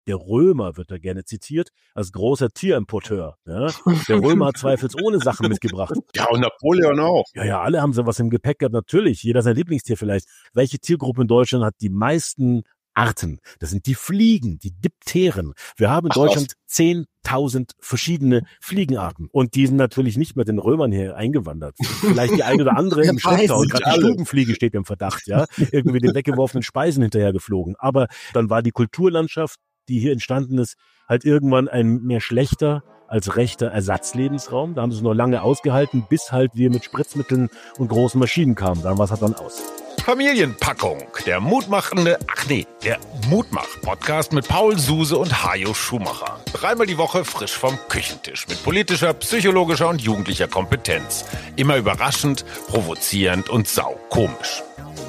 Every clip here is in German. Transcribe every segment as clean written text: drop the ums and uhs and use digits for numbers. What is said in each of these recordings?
Der Römer wird da gerne zitiert als großer Tierimporteur. Ja? Der Römer hat zweifelsohne Sachen mitgebracht. Ja, und Napoleon auch. Ja, alle haben so was im Gepäck gehabt. Natürlich, jeder sein Lieblingstier vielleicht. Welche Tiergruppe in Deutschland hat die meisten Arten? Das sind die Fliegen, die Dipteren. Wir haben in Deutschland 10.000 verschiedene Fliegenarten. Und die sind natürlich nicht mit den Römern hier eingewandert. Vielleicht die eine oder andere im Schlepptau. Gerade die Stubenfliege steht im Verdacht, ja. Irgendwie den weggeworfenen Speisen hinterher geflogen. Aber dann war die Kulturlandschaft, die hier entstanden ist, halt irgendwann ein mehr schlechter als rechter Ersatzlebensraum. Da haben sie es noch lange ausgehalten, bis halt wir mit Spritzmitteln und großen Maschinen kamen. Dann war es halt dann aus. Familienpackung, der Mutmach-Podcast mit Paul Suse und Hajo Schumacher. 3-mal die Woche frisch vom Küchentisch mit politischer, psychologischer und jugendlicher Kompetenz. Immer überraschend, provozierend und saukomisch.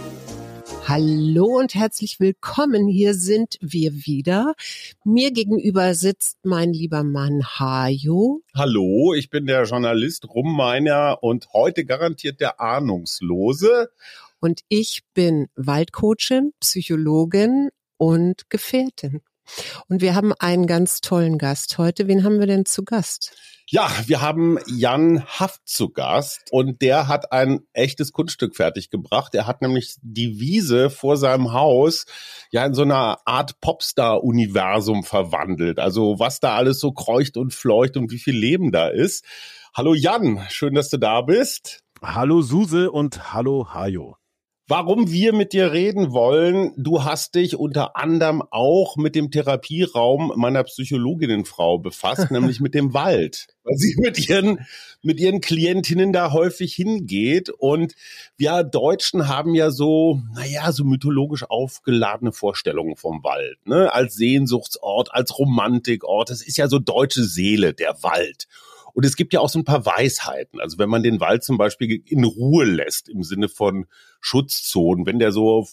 Hallo und herzlich willkommen. Hier sind wir wieder. Mir gegenüber sitzt mein lieber Mann Hajo. Hallo, ich bin der Journalist Rummeiner und heute garantiert der Ahnungslose. Und ich bin Waldcoachin, Psychologin und Gefährtin. Und wir haben einen ganz tollen Gast heute. Wen haben wir denn zu Gast? Ja, wir haben Jan Haft zu Gast und der hat ein echtes Kunststück fertiggebracht. Er hat nämlich die Wiese vor seinem Haus ja in so einer Art Popstar-Universum verwandelt. Also was da alles so kreucht und fleucht und wie viel Leben da ist. Hallo Jan, schön, dass du da bist. Hallo Suse und hallo Hajo. Warum wir mit dir reden wollen, du hast dich unter anderem auch mit dem Therapieraum meiner Psychologinnenfrau befasst, nämlich mit dem Wald, weil sie mit ihren Klientinnen da häufig hingeht. Und wir Deutschen haben ja so mythologisch aufgeladene Vorstellungen vom Wald, ne? Als Sehnsuchtsort, als Romantikort. Das ist ja so deutsche Seele, der Wald. Und es gibt ja auch so ein paar Weisheiten. Also wenn man den Wald zum Beispiel in Ruhe lässt, im Sinne von Schutzzonen, wenn der so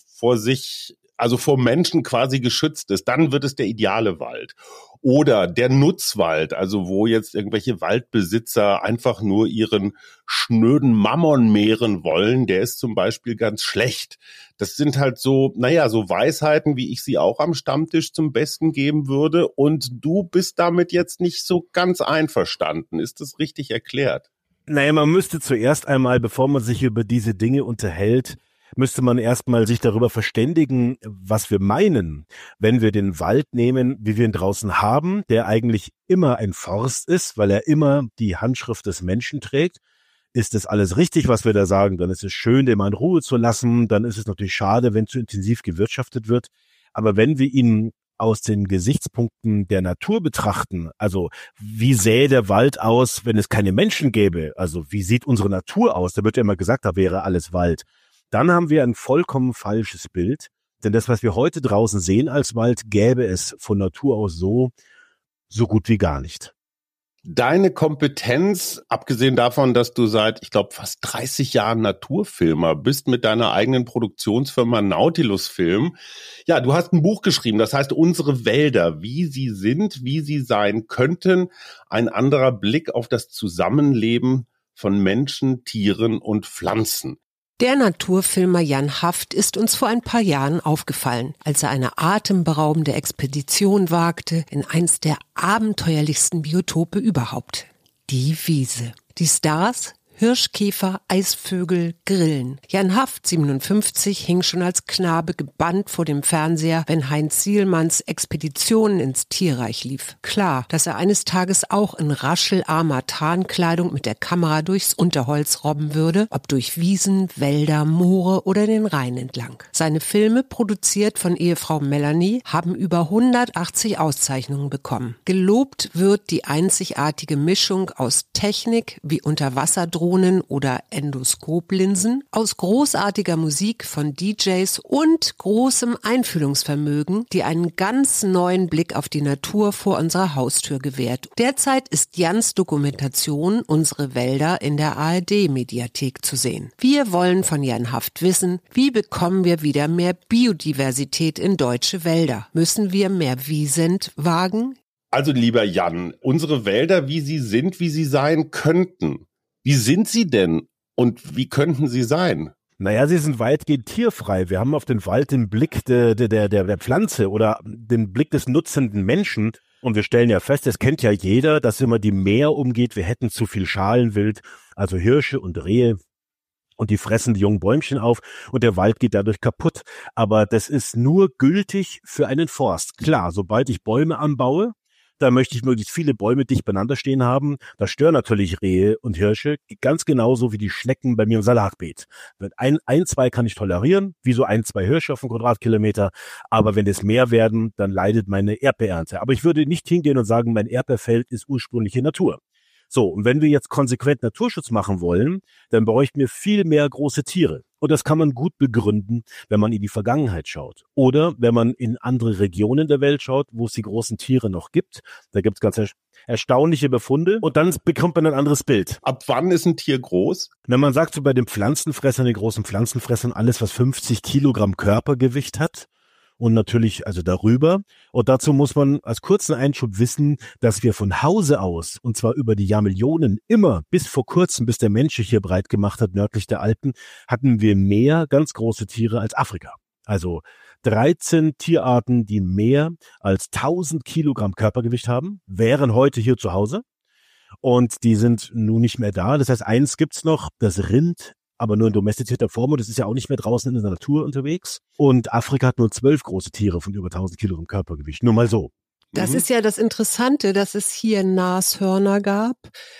vor Menschen quasi geschützt ist, dann wird es der ideale Wald. Oder der Nutzwald, also wo jetzt irgendwelche Waldbesitzer einfach nur ihren schnöden Mammon mehren wollen, der ist zum Beispiel ganz schlecht. Das sind halt so Weisheiten, wie ich sie auch am Stammtisch zum Besten geben würde. Und du bist damit jetzt nicht so ganz einverstanden. Ist das richtig erklärt? Naja, man müsste zuerst einmal, bevor man sich über diese Dinge unterhält, müsste man erstmal sich darüber verständigen, was wir meinen, wenn wir den Wald nehmen, wie wir ihn draußen haben, der eigentlich immer ein Forst ist, weil er immer die Handschrift des Menschen trägt. Ist das alles richtig, was wir da sagen? Dann ist es schön, den mal in Ruhe zu lassen. Dann ist es natürlich schade, wenn zu intensiv gewirtschaftet wird. Aber wenn wir ihn aus den Gesichtspunkten der Natur betrachten, also wie sähe der Wald aus, wenn es keine Menschen gäbe? Also wie sieht unsere Natur aus? Da wird ja immer gesagt, da wäre alles Wald. Dann haben wir ein vollkommen falsches Bild, denn das, was wir heute draußen sehen als Wald, gäbe es von Natur aus so gut wie gar nicht. Deine Kompetenz, abgesehen davon, dass du seit, ich glaube, fast 30 Jahren Naturfilmer bist mit deiner eigenen Produktionsfirma Nautilus Film. Ja, du hast ein Buch geschrieben, das heißt Unsere Wälder, wie sie sind, wie sie sein könnten. Ein anderer Blick auf das Zusammenleben von Menschen, Tieren und Pflanzen. Der Naturfilmer Jan Haft ist uns vor ein paar Jahren aufgefallen, als er eine atemberaubende Expedition wagte in eins der abenteuerlichsten Biotope überhaupt, die Wiese. Die Stars: Hirschkäfer, Eisvögel, Grillen. Jan Haft, 57, hing schon als Knabe gebannt vor dem Fernseher, wenn Heinz Sielmanns Expeditionen ins Tierreich lief. Klar, dass er eines Tages auch in raschelarmer Tarnkleidung mit der Kamera durchs Unterholz robben würde, ob durch Wiesen, Wälder, Moore oder den Rhein entlang. Seine Filme, produziert von Ehefrau Melanie, haben über 180 Auszeichnungen bekommen. Gelobt wird die einzigartige Mischung aus Technik wie Unterwasserdrohnen oder Endoskoplinsen, aus großartiger Musik von DJs und großem Einfühlungsvermögen, die einen ganz neuen Blick auf die Natur vor unserer Haustür gewährt. Derzeit ist Jans Dokumentation Unsere Wälder in der ARD-Mediathek zu sehen. Wir wollen von Jan Haft wissen, wie bekommen wir wieder mehr Biodiversität in deutsche Wälder? Müssen wir mehr Wiesent wagen? Also lieber Jan, unsere Wälder, wie sie sind, wie sie sein könnten. Wie sind sie denn und wie könnten sie sein? Naja, sie sind weitgehend tierfrei. Wir haben auf den Wald den Blick der Pflanze oder den Blick des nutzenden Menschen. Und wir stellen ja fest, es kennt ja jeder, dass immer die Meer umgeht. Wir hätten zu viel Schalenwild, also Hirsche und Rehe. Und die fressen die jungen Bäumchen auf und der Wald geht dadurch kaputt. Aber das ist nur gültig für einen Forst. Klar, sobald ich Bäume anbaue, da möchte ich möglichst viele Bäume dicht beieinander stehen haben. Da stören natürlich Rehe und Hirsche, ganz genauso wie die Schnecken bei mir im Salatbeet. Zwei kann ich tolerieren, wie so 2 Hirsche auf einen Quadratkilometer. Aber wenn es mehr werden, dann leidet meine Erdbeerernte. Aber ich würde nicht hingehen und sagen, mein Erdbeerfeld ist ursprüngliche Natur. So, und wenn wir jetzt konsequent Naturschutz machen wollen, dann bräuchten wir viel mehr große Tiere. Und das kann man gut begründen, wenn man in die Vergangenheit schaut. Oder wenn man in andere Regionen der Welt schaut, wo es die großen Tiere noch gibt. Da gibt es ganz erstaunliche Befunde. Und dann bekommt man ein anderes Bild. Ab wann ist ein Tier groß? Wenn man sagt, so bei den Pflanzenfressern, den großen Pflanzenfressern, alles, was 50 Kilogramm Körpergewicht hat, und natürlich also darüber. Und dazu muss man als kurzen Einschub wissen, dass wir von Hause aus, und zwar über die Jahrmillionen, immer bis vor kurzem, bis der Mensch sich hier breit gemacht hat, nördlich der Alpen, hatten wir mehr ganz große Tiere als Afrika. Also 13 Tierarten, die mehr als 1000 Kilogramm Körpergewicht haben, wären heute hier zu Hause. Und die sind nun nicht mehr da. Das heißt, eins gibt's noch, das Rind, aber nur in domestizierter Form und es ist ja auch nicht mehr draußen in der Natur unterwegs. Und Afrika hat nur 12 große Tiere von über 1000 Kilogramm Körpergewicht. Nur mal so. Das ist ja das Interessante, dass es hier Nashörner gab,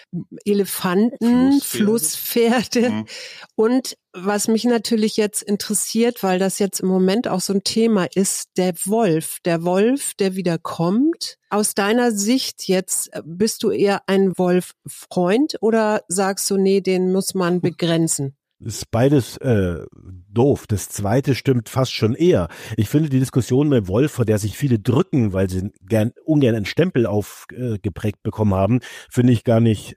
Elefanten, Flusspferde. Und was mich natürlich jetzt interessiert, weil das jetzt im Moment auch so ein Thema ist, der Wolf. Der Wolf, der wieder kommt. Aus deiner Sicht jetzt, bist du eher ein Wolffreund oder sagst du, nee, den muss man begrenzen? Ist beides doof. Das zweite stimmt fast schon eher. Ich finde die Diskussion mit Wolf, vor der sich viele drücken, weil sie ungern einen Stempel aufgeprägt bekommen haben, finde ich gar nicht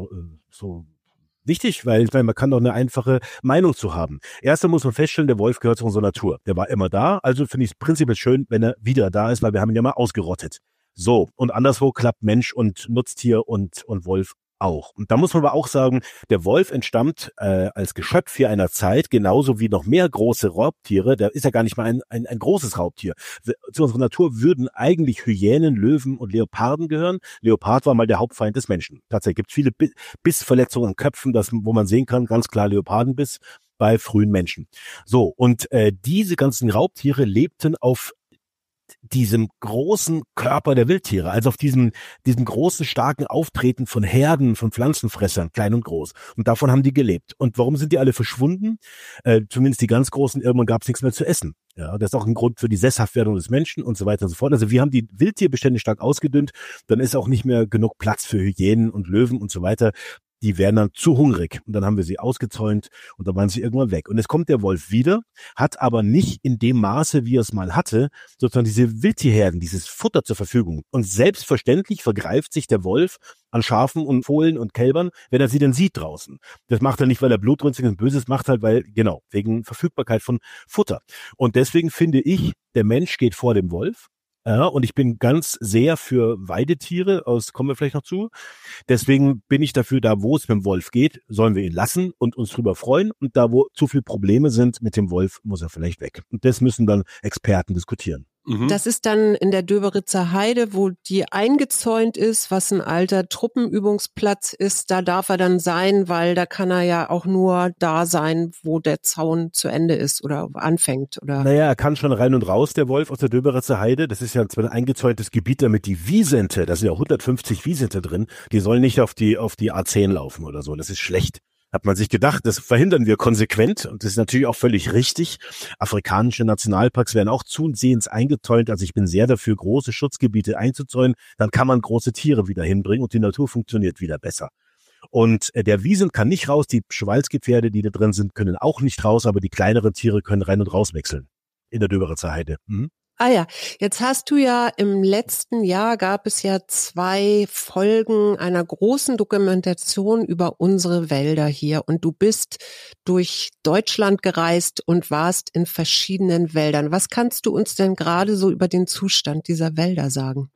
so wichtig, weil man kann doch eine einfache Meinung zu haben. Erst muss man feststellen, der Wolf gehört zu unserer Natur. Der war immer da, also finde ich es prinzipiell schön, wenn er wieder da ist, weil wir haben ihn ja mal ausgerottet. So, und anderswo klappt Mensch und Nutztier und Wolf auch. Und da muss man aber auch sagen, der Wolf entstammt als Geschöpf hier einer Zeit, genauso wie noch mehr große Raubtiere. Der ist ja gar nicht mal ein großes Raubtier. Zu unserer Natur würden eigentlich Hyänen, Löwen und Leoparden gehören. Leopard war mal der Hauptfeind des Menschen. Tatsächlich gibt es viele Bissverletzungen an Köpfen, wo man sehen kann, ganz klar Leopardenbiss bei frühen Menschen. So, und diese ganzen Raubtiere lebten auf diesem großen Körper der Wildtiere, also auf diesem großen, starken Auftreten von Herden, von Pflanzenfressern, klein und groß. Und davon haben die gelebt. Und warum sind die alle verschwunden? Zumindest die ganz Großen, irgendwann gab es nichts mehr zu essen. Ja, das ist auch ein Grund für die Sesshaftwerdung des Menschen und so weiter und so fort. Also wir haben die Wildtierbestände stark ausgedünnt, dann ist auch nicht mehr genug Platz für Hyänen und Löwen und so weiter. Die wären dann zu hungrig und dann haben wir sie ausgezäunt und dann waren sie irgendwann weg. Und es kommt der Wolf wieder, hat aber nicht in dem Maße, wie er es mal hatte, sozusagen diese Wildtierherden, dieses Futter zur Verfügung. Und selbstverständlich vergreift sich der Wolf an Schafen und Fohlen und Kälbern, wenn er sie denn sieht draußen. Das macht er nicht, weil er blutrünstig und Böses macht, halt, weil, genau, wegen Verfügbarkeit von Futter. Und deswegen finde ich, der Mensch geht vor dem Wolf. Ja, und ich bin ganz sehr für Weidetiere, kommen wir vielleicht noch zu. Deswegen bin ich dafür, da wo es mit dem Wolf geht, sollen wir ihn lassen und uns drüber freuen. Und da wo zu viele Probleme sind mit dem Wolf, muss er vielleicht weg. Und das müssen dann Experten diskutieren. Das ist dann in der Döberitzer Heide, wo die eingezäunt ist, was ein alter Truppenübungsplatz ist. Da darf er dann sein, weil da kann er ja auch nur da sein, wo der Zaun zu Ende ist oder anfängt. Oder? Naja, er kann schon rein und raus, der Wolf aus der Döberitzer Heide. Das ist ja zwar ein eingezäuntes Gebiet, damit die Wiesente, da sind ja 150 Wiesente drin, die sollen nicht auf die A10 laufen oder so. Das ist schlecht. Hat man sich gedacht, das verhindern wir konsequent und das ist natürlich auch völlig richtig. Afrikanische Nationalparks werden auch zusehends eingezäunt, also ich bin sehr dafür, große Schutzgebiete einzuzäunen, dann kann man große Tiere wieder hinbringen und die Natur funktioniert wieder besser. Und der Wiesent kann nicht raus, die Schwalzgepferde, die da drin sind, können auch nicht raus, aber die kleineren Tiere können rein und raus wechseln in der Döberitzer Heide. Ah ja, jetzt hast du ja im letzten Jahr gab es ja 2 Folgen einer großen Dokumentation über unsere Wälder hier und du bist durch Deutschland gereist und warst in verschiedenen Wäldern. Was kannst du uns denn gerade so über den Zustand dieser Wälder sagen?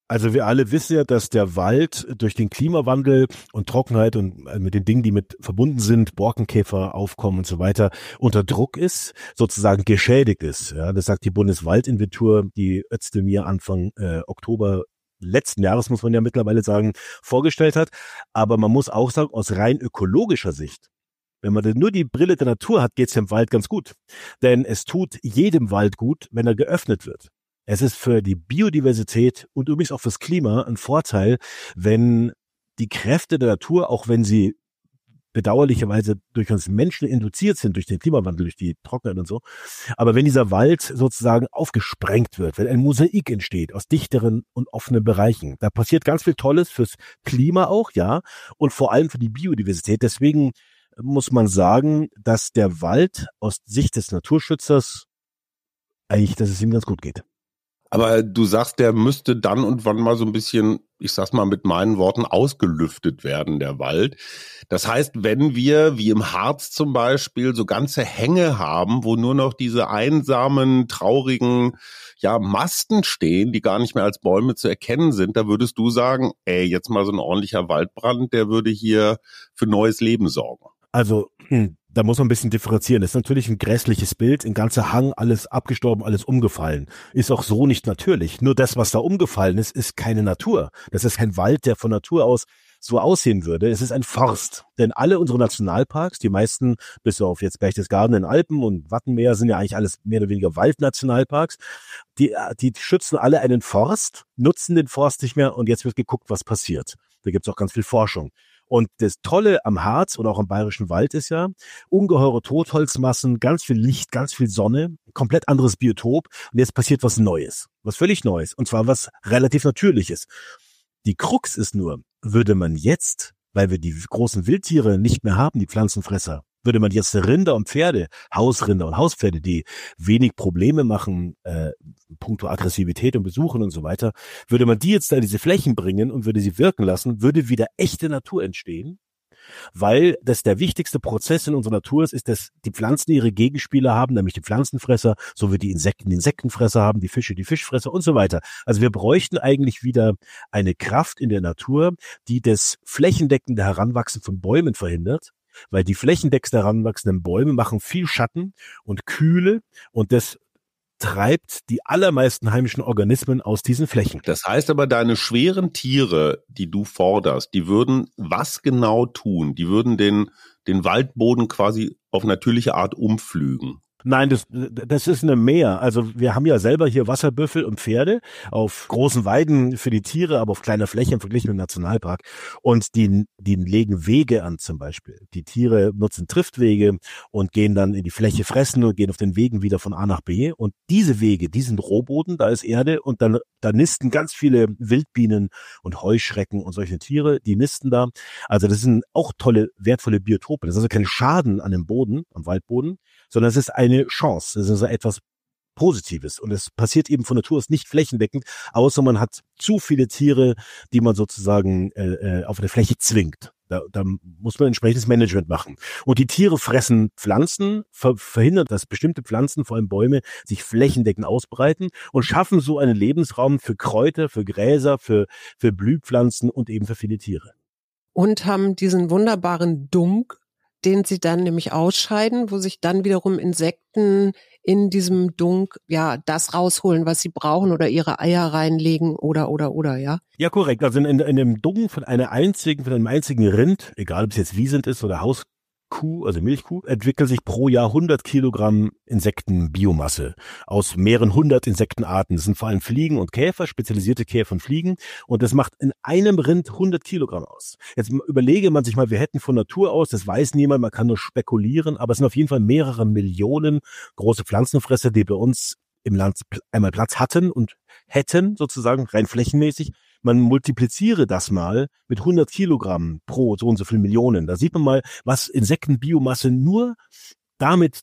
Also wir alle wissen ja, dass der Wald durch den Klimawandel und Trockenheit und mit den Dingen, die mit verbunden sind, Borkenkäfer, Aufkommen und so weiter, unter Druck ist, sozusagen geschädigt ist. Ja, das sagt die Bundeswaldinventur, die Özdemir Anfang Oktober letzten Jahres, muss man ja mittlerweile sagen, vorgestellt hat. Aber man muss auch sagen, aus rein ökologischer Sicht, wenn man nur die Brille der Natur hat, geht's dem Wald ganz gut. Denn es tut jedem Wald gut, wenn er geöffnet wird. Es ist für die Biodiversität und übrigens auch fürs Klima ein Vorteil, wenn die Kräfte der Natur, auch wenn sie bedauerlicherweise durch uns Menschen induziert sind, durch den Klimawandel, durch die Trockenheit und so, aber wenn dieser Wald sozusagen aufgesprengt wird, wenn ein Mosaik entsteht aus dichteren und offenen Bereichen, da passiert ganz viel Tolles fürs Klima auch, ja, und vor allem für die Biodiversität. Deswegen muss man sagen, dass der Wald aus Sicht des Naturschützers eigentlich, dass es ihm ganz gut geht. Aber du sagst, der müsste dann und wann mal so ein bisschen, ich sag's mal mit meinen Worten, ausgelüftet werden, der Wald. Das heißt, wenn wir, wie im Harz zum Beispiel, so ganze Hänge haben, wo nur noch diese einsamen, traurigen, ja, Masten stehen, die gar nicht mehr als Bäume zu erkennen sind, da würdest du sagen, jetzt mal so ein ordentlicher Waldbrand, der würde hier für neues Leben sorgen. Also, da muss man ein bisschen differenzieren. Das ist natürlich ein grässliches Bild, ein ganzer Hang, alles abgestorben, alles umgefallen. Ist auch so nicht natürlich. Nur das, was da umgefallen ist, ist keine Natur. Das ist kein Wald, der von Natur aus so aussehen würde. Es ist ein Forst. Denn alle unsere Nationalparks, die meisten, bis auf jetzt Berchtesgaden in den Alpen und Wattenmeer, sind ja eigentlich alles mehr oder weniger Waldnationalparks. Die schützen alle einen Forst, nutzen den Forst nicht mehr und jetzt wird geguckt, was passiert. Da gibt's auch ganz viel Forschung. Und das Tolle am Harz oder auch am Bayerischen Wald ist ja, ungeheure Totholzmassen, ganz viel Licht, ganz viel Sonne, komplett anderes Biotop. Und jetzt passiert was Neues, was völlig Neues. Und zwar was relativ Natürliches. Die Krux ist nur, würde man jetzt, weil wir die großen Wildtiere nicht mehr haben, die Pflanzenfresser, würde man jetzt Rinder und Pferde, Hausrinder und Hauspferde, die wenig Probleme machen, puncto Aggressivität und Besuchen und so weiter, würde man die jetzt da in diese Flächen bringen und würde sie wirken lassen, würde wieder echte Natur entstehen, weil das der wichtigste Prozess in unserer Natur ist, dass die Pflanzen ihre Gegenspieler haben, nämlich die Pflanzenfresser, so wie die Insekten Insektenfresser haben, die Fische die Fischfresser und so weiter. Also wir bräuchten eigentlich wieder eine Kraft in der Natur, die das flächendeckende Heranwachsen von Bäumen verhindert, weil die flächendeckend heranwachsenden Bäume machen viel Schatten und Kühle und das treibt die allermeisten heimischen Organismen aus diesen Flächen. Das heißt aber, deine schweren Tiere, die du forderst, die würden was genau tun? Die würden den Waldboden quasi auf natürliche Art umpflügen. Nein, das ist eine Mehr. Also wir haben ja selber hier Wasserbüffel und Pferde auf großen Weiden für die Tiere, aber auf kleiner Fläche im Vergleich mit dem Nationalpark. Und die legen Wege an zum Beispiel. Die Tiere nutzen Triftwege und gehen dann in die Fläche fressen und gehen auf den Wegen wieder von A nach B. Und diese Wege, die sind Rohboden, da ist Erde und dann da nisten ganz viele Wildbienen und Heuschrecken und solche Tiere, die nisten da. Also das sind auch tolle, wertvolle Biotope. Das ist also kein Schaden an dem Boden, am Waldboden, sondern es ist eine Chance, es ist etwas Positives und es passiert eben von Natur aus nicht flächendeckend, außer man hat zu viele Tiere, die man sozusagen auf eine Fläche zwingt. Da muss man entsprechendes Management machen. Und die Tiere fressen Pflanzen, verhindern, dass bestimmte Pflanzen, vor allem Bäume, sich flächendeckend ausbreiten und schaffen so einen Lebensraum für Kräuter, für Gräser, für Blühpflanzen und eben für viele Tiere. Und haben diesen wunderbaren Dunk, den sie dann nämlich ausscheiden, wo sich dann wiederum Insekten in diesem Dunk, ja, das rausholen, was sie brauchen oder ihre Eier reinlegen oder, ja? Ja, korrekt. Also in dem Dunk von einem einzigen Rind, egal ob es jetzt Wiesent ist oder Hauskuh, also Milchkuh, entwickelt sich pro Jahr 100 Kilogramm Insektenbiomasse aus mehreren 100 Insektenarten. Das sind vor allem Fliegen und Käfer, spezialisierte Käfer und Fliegen. Und das macht in einem Rind 100 Kilogramm aus. Jetzt überlege man sich mal, wir hätten von Natur aus, das weiß niemand, man kann nur spekulieren, aber es sind auf jeden Fall mehrere Millionen große Pflanzenfresser, die bei uns im Land einmal Platz hatten und hätten, sozusagen rein flächenmäßig. Man multipliziere das mal mit 100 Kilogramm pro so und so viel Millionen. Da sieht man mal, was Insektenbiomasse nur damit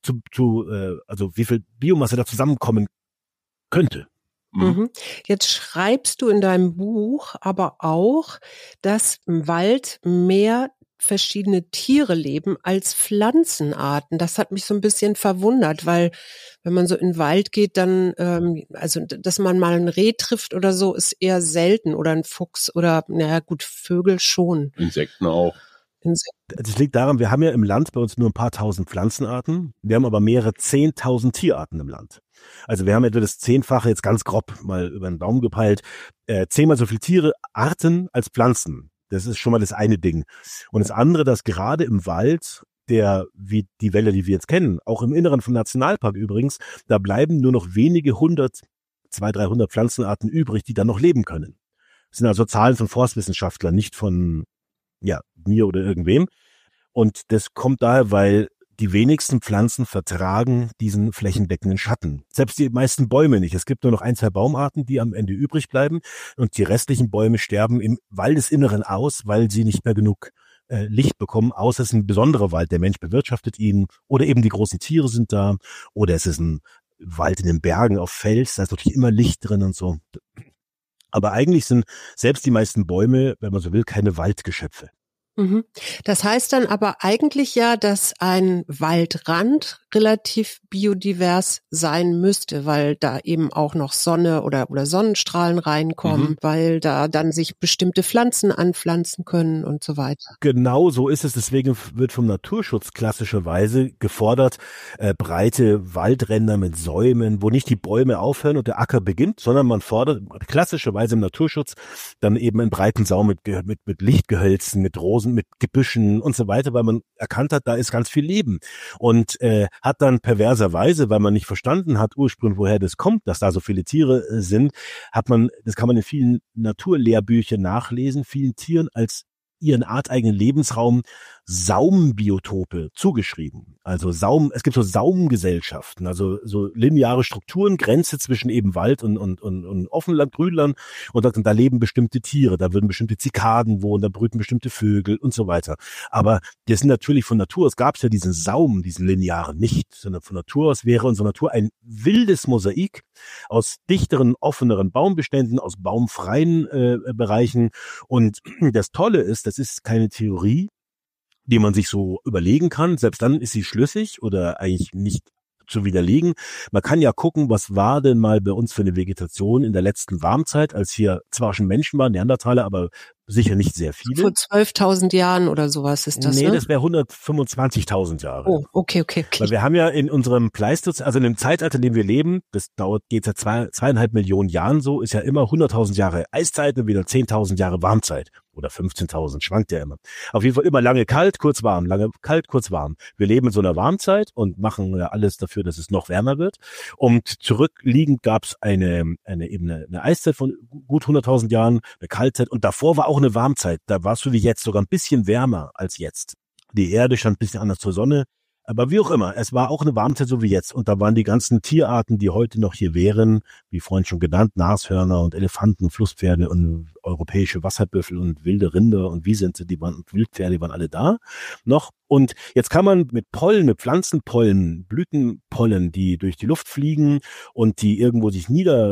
also wie viel Biomasse da zusammenkommen könnte. Mhm. Jetzt schreibst du in deinem Buch aber auch, dass im Wald mehr verschiedene Tiere leben als Pflanzenarten. Das hat mich so ein bisschen verwundert, weil wenn man so in den Wald geht, dann, also dass man mal ein Reh trifft oder so, ist eher selten oder ein Fuchs oder, naja gut, Vögel schon. Insekten auch. Das liegt daran, wir haben ja im Land bei uns nur ein paar tausend Pflanzenarten, wir haben aber mehrere 10.000 Tierarten im Land. Also wir haben etwa das 10-fache, jetzt ganz grob mal über den Daumen gepeilt, 10-mal so viele Tiere, Arten als Pflanzen. Das ist schon mal das eine Ding. Und das andere, dass gerade im Wald, wie die Wälder, die wir jetzt kennen, auch im Inneren vom Nationalpark übrigens, da bleiben nur noch wenige 200, 300 Pflanzenarten übrig, die dann noch leben können. Das sind also Zahlen von Forstwissenschaftlern, nicht von mir oder irgendwem. Und das kommt daher, weil die wenigsten Pflanzen vertragen diesen flächendeckenden Schatten. Selbst die meisten Bäume nicht. Es gibt nur noch 1, 2 Baumarten, die am Ende übrig bleiben. Und die restlichen Bäume sterben im Waldesinneren aus, weil sie nicht mehr genug Licht bekommen. Außer es ist ein besonderer Wald. Der Mensch bewirtschaftet ihn. Oder eben die großen Tiere sind da. Oder es ist ein Wald in den Bergen auf Fels. Da ist natürlich immer Licht drin und so. Aber eigentlich sind selbst die meisten Bäume, wenn man so will, keine Waldgeschöpfe. Das heißt dann aber eigentlich ja, dass ein Waldrand relativ biodivers sein müsste, weil da eben auch noch Sonne oder Sonnenstrahlen reinkommen, weil da dann sich bestimmte Pflanzen anpflanzen können und so weiter. Genau so ist es. Deswegen wird vom Naturschutz klassischerweise gefordert, breite Waldränder mit Säumen, wo nicht die Bäume aufhören und der Acker beginnt, sondern man fordert klassischerweise im Naturschutz dann eben einen breiten Saum mit Lichtgehölzen, mit Rosen, mit Gebüschen und so weiter, weil man erkannt hat, da ist ganz viel Leben. Und hat dann perverserweise, weil man nicht verstanden hat ursprünglich, woher das kommt, dass da so viele Tiere sind, das kann man in vielen Naturlehrbüchern nachlesen, vielen Tieren als ihren arteigenen Lebensraum Saumbiotope zugeschrieben. Also es gibt so Saumgesellschaften, also so lineare Strukturen, Grenze zwischen eben Wald und Offenland, Grünland, und da leben bestimmte Tiere, da würden bestimmte Zikaden wohnen, da brüten bestimmte Vögel und so weiter. Aber das sind natürlich von Natur aus, gab es ja diesen Saum, diesen linearen nicht, sondern von Natur aus wäre unsere Natur ein wildes Mosaik aus dichteren, offeneren Baumbeständen, aus baumfreien Bereichen. Und das Tolle ist, das ist keine Theorie, die man sich so überlegen kann. Selbst dann ist sie schlüssig oder eigentlich nicht zu widerlegen. Man kann ja gucken, was war denn mal bei uns für eine Vegetation in der letzten Warmzeit, als hier zwar schon Menschen waren, Neandertaler, aber sicher nicht sehr viele. Vor 12.000 Jahren oder sowas ist das, Nee, ne? Das wäre 125.000 Jahre. Oh, okay. Weil wir haben ja in unserem Pleistozän, also in dem Zeitalter, in dem wir leben, das geht seit 2,5 Millionen Jahren so, ist ja immer 100.000 Jahre Eiszeit und wieder 10.000 Jahre Warmzeit. Oder 15.000, schwankt ja immer. Auf jeden Fall immer lange kalt, kurz warm, lange kalt, kurz warm. Wir leben in so einer Warmzeit und machen ja alles dafür, dass es noch wärmer wird. Und zurückliegend gab es eine Eiszeit von gut 100.000 Jahren, eine Kaltzeit, und davor war auch eine Warmzeit. Da war es so wie jetzt, sogar ein bisschen wärmer als jetzt. Die Erde stand ein bisschen anders zur Sonne. Aber wie auch immer, es war auch eine Warmzeit so wie jetzt. Und da waren die ganzen Tierarten, die heute noch hier wären, wie vorhin schon genannt, Nashörner und Elefanten, Flusspferde und europäische Wasserbüffel und wilde Rinder und Wisente, und Wildpferde, die waren alle da noch. Und jetzt kann man mit Pollen, mit Pflanzenpollen, Blütenpollen, die durch die Luft fliegen und die irgendwo sich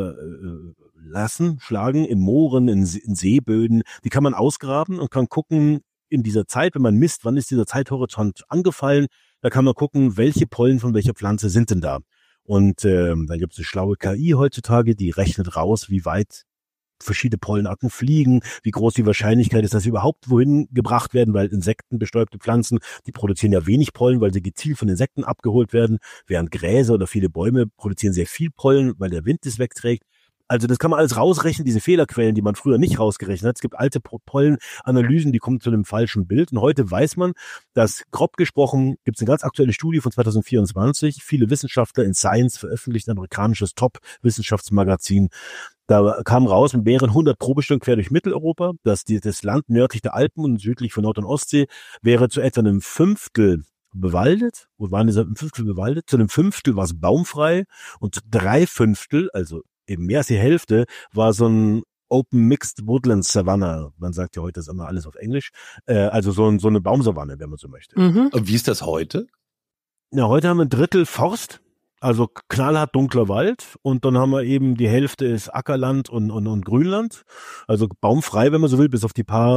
schlagen in Mooren, in Seeböden, die kann man ausgraben und kann gucken in dieser Zeit, wenn man misst, wann ist dieser Zeithorizont angefallen. Da kann man gucken, welche Pollen von welcher Pflanze sind denn da. Und dann gibt es eine schlaue KI heutzutage, die rechnet raus, wie weit verschiedene Pollenarten fliegen, wie groß die Wahrscheinlichkeit ist, dass sie überhaupt wohin gebracht werden, weil insektenbestäubte Pflanzen, die produzieren ja wenig Pollen, weil sie gezielt von Insekten abgeholt werden, während Gräser oder viele Bäume produzieren sehr viel Pollen, weil der Wind es wegträgt. Also das kann man alles rausrechnen, diese Fehlerquellen, die man früher nicht rausgerechnet hat. Es gibt alte Pollenanalysen, die kommen zu einem falschen Bild. Und heute weiß man, dass grob gesprochen, gibt es eine ganz aktuelle Studie von 2024, viele Wissenschaftler in Science veröffentlicht, ein amerikanisches Top-Wissenschaftsmagazin. Da kam raus mit mehreren 100 Probestücken quer durch Mitteleuropa, dass das Land nördlich der Alpen und südlich von Nord- und Ostsee wäre zu etwa einem Fünftel bewaldet. Wo waren diese ein Fünftel bewaldet? Zu einem Fünftel war es baumfrei und 3/5, also eben mehr als die Hälfte, war so ein Open Mixed Woodland Savanna. Man sagt ja heute das immer alles auf Englisch. Also so eine Baumsavanne, wenn man so möchte. Und wie ist das heute? Ja, heute haben wir ein Drittel Forst, also knallhart dunkler Wald, und dann haben wir eben die Hälfte ist Ackerland und Grünland. Also baumfrei, wenn man so will, bis auf die paar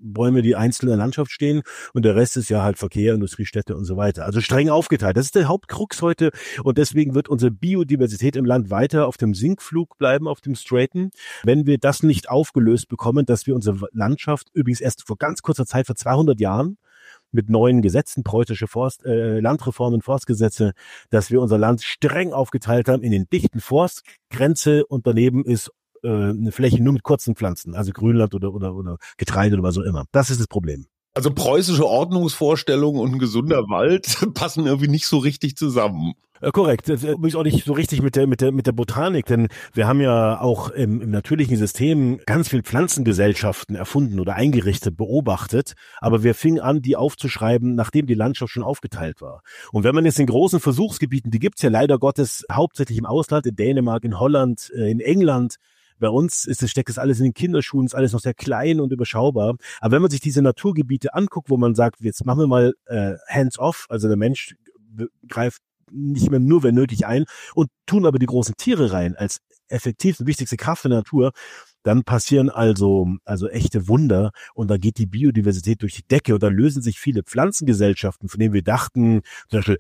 Bäume, die einzeln in der Landschaft stehen und der Rest ist ja halt Verkehr, Industriestädte und so weiter. Also streng aufgeteilt. Das ist der Hauptkrux heute und deswegen wird unsere Biodiversität im Land weiter auf dem Sinkflug bleiben, auf dem Straighten. Wenn wir das nicht aufgelöst bekommen, dass wir unsere Landschaft übrigens erst vor ganz kurzer Zeit, vor 200 Jahren, mit neuen Gesetzen, preußische Landreformen, Forstgesetze, dass wir unser Land streng aufgeteilt haben in den dichten Forstgrenze und daneben ist eine Fläche nur mit kurzen Pflanzen, also Grünland oder Getreide oder was auch immer. Das ist das Problem. Also preußische Ordnungsvorstellungen und ein gesunder Wald passen irgendwie nicht so richtig zusammen. Korrekt. Das ist übrigens auch nicht so richtig mit der Botanik, denn wir haben ja auch im natürlichen System ganz viel Pflanzengesellschaften erfunden oder eingerichtet, beobachtet, aber wir fingen an, die aufzuschreiben, nachdem die Landschaft schon aufgeteilt war. Und wenn man jetzt in großen Versuchsgebieten, die gibt's ja leider Gottes hauptsächlich im Ausland, in Dänemark, in Holland, in England. Bei uns steckt das alles in den Kinderschuhen, ist alles noch sehr klein und überschaubar. Aber wenn man sich diese Naturgebiete anguckt, wo man sagt, jetzt machen wir mal hands off, also der Mensch greift nicht mehr nur, wenn nötig, ein und tun aber die großen Tiere rein als effektivste, wichtigste Kraft der Natur, dann passieren also echte Wunder und da geht die Biodiversität durch die Decke und da lösen sich viele Pflanzengesellschaften, von denen wir dachten, zum Beispiel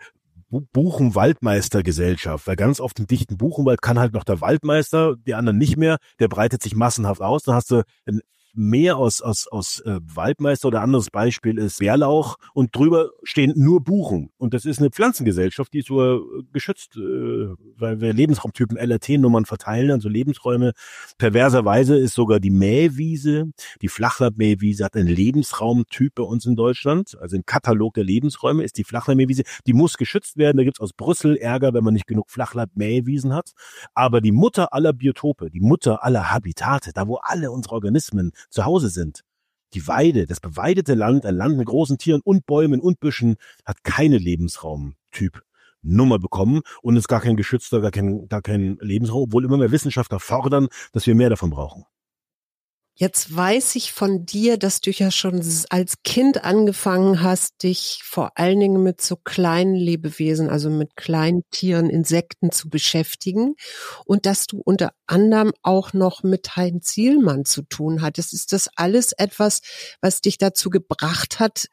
Buchen-Waldmeister-Gesellschaft, weil ganz oft im dichten Buchenwald kann halt noch der Waldmeister, die anderen nicht mehr, der breitet sich massenhaft aus, dann hast du ein Meer aus Waldmeister oder anderes Beispiel ist Bärlauch und drüber stehen nur Buchen und das ist eine Pflanzengesellschaft, die ist so geschützt, weil wir Lebensraumtypen LRT-Nummern verteilen, also Lebensräume. Perverserweise ist sogar die Mähwiese, die Flachlapp-Mähwiese hat einen Lebensraumtyp bei uns in Deutschland, also im Katalog der Lebensräume ist die Flachlapp-Mähwiese, die muss geschützt werden, da gibt's aus Brüssel Ärger, wenn man nicht genug Flachlapp-Mähwiesen hat, aber die Mutter aller Biotope, die Mutter aller Habitate, da wo alle unsere Organismen zu Hause sind. Die Weide, das beweidete Land, ein Land mit großen Tieren und Bäumen und Büschen, hat keine Lebensraumtyp Nummer bekommen und ist gar kein geschützter, gar kein Lebensraum, obwohl immer mehr Wissenschaftler fordern, dass wir mehr davon brauchen. Jetzt weiß ich von dir, dass du ja schon als Kind angefangen hast, dich vor allen Dingen mit so kleinen Lebewesen, also mit kleinen Tieren, Insekten zu beschäftigen und dass du unter anderem auch noch mit Heinz Sielmann zu tun hattest. Ist das alles etwas, was dich dazu gebracht hat,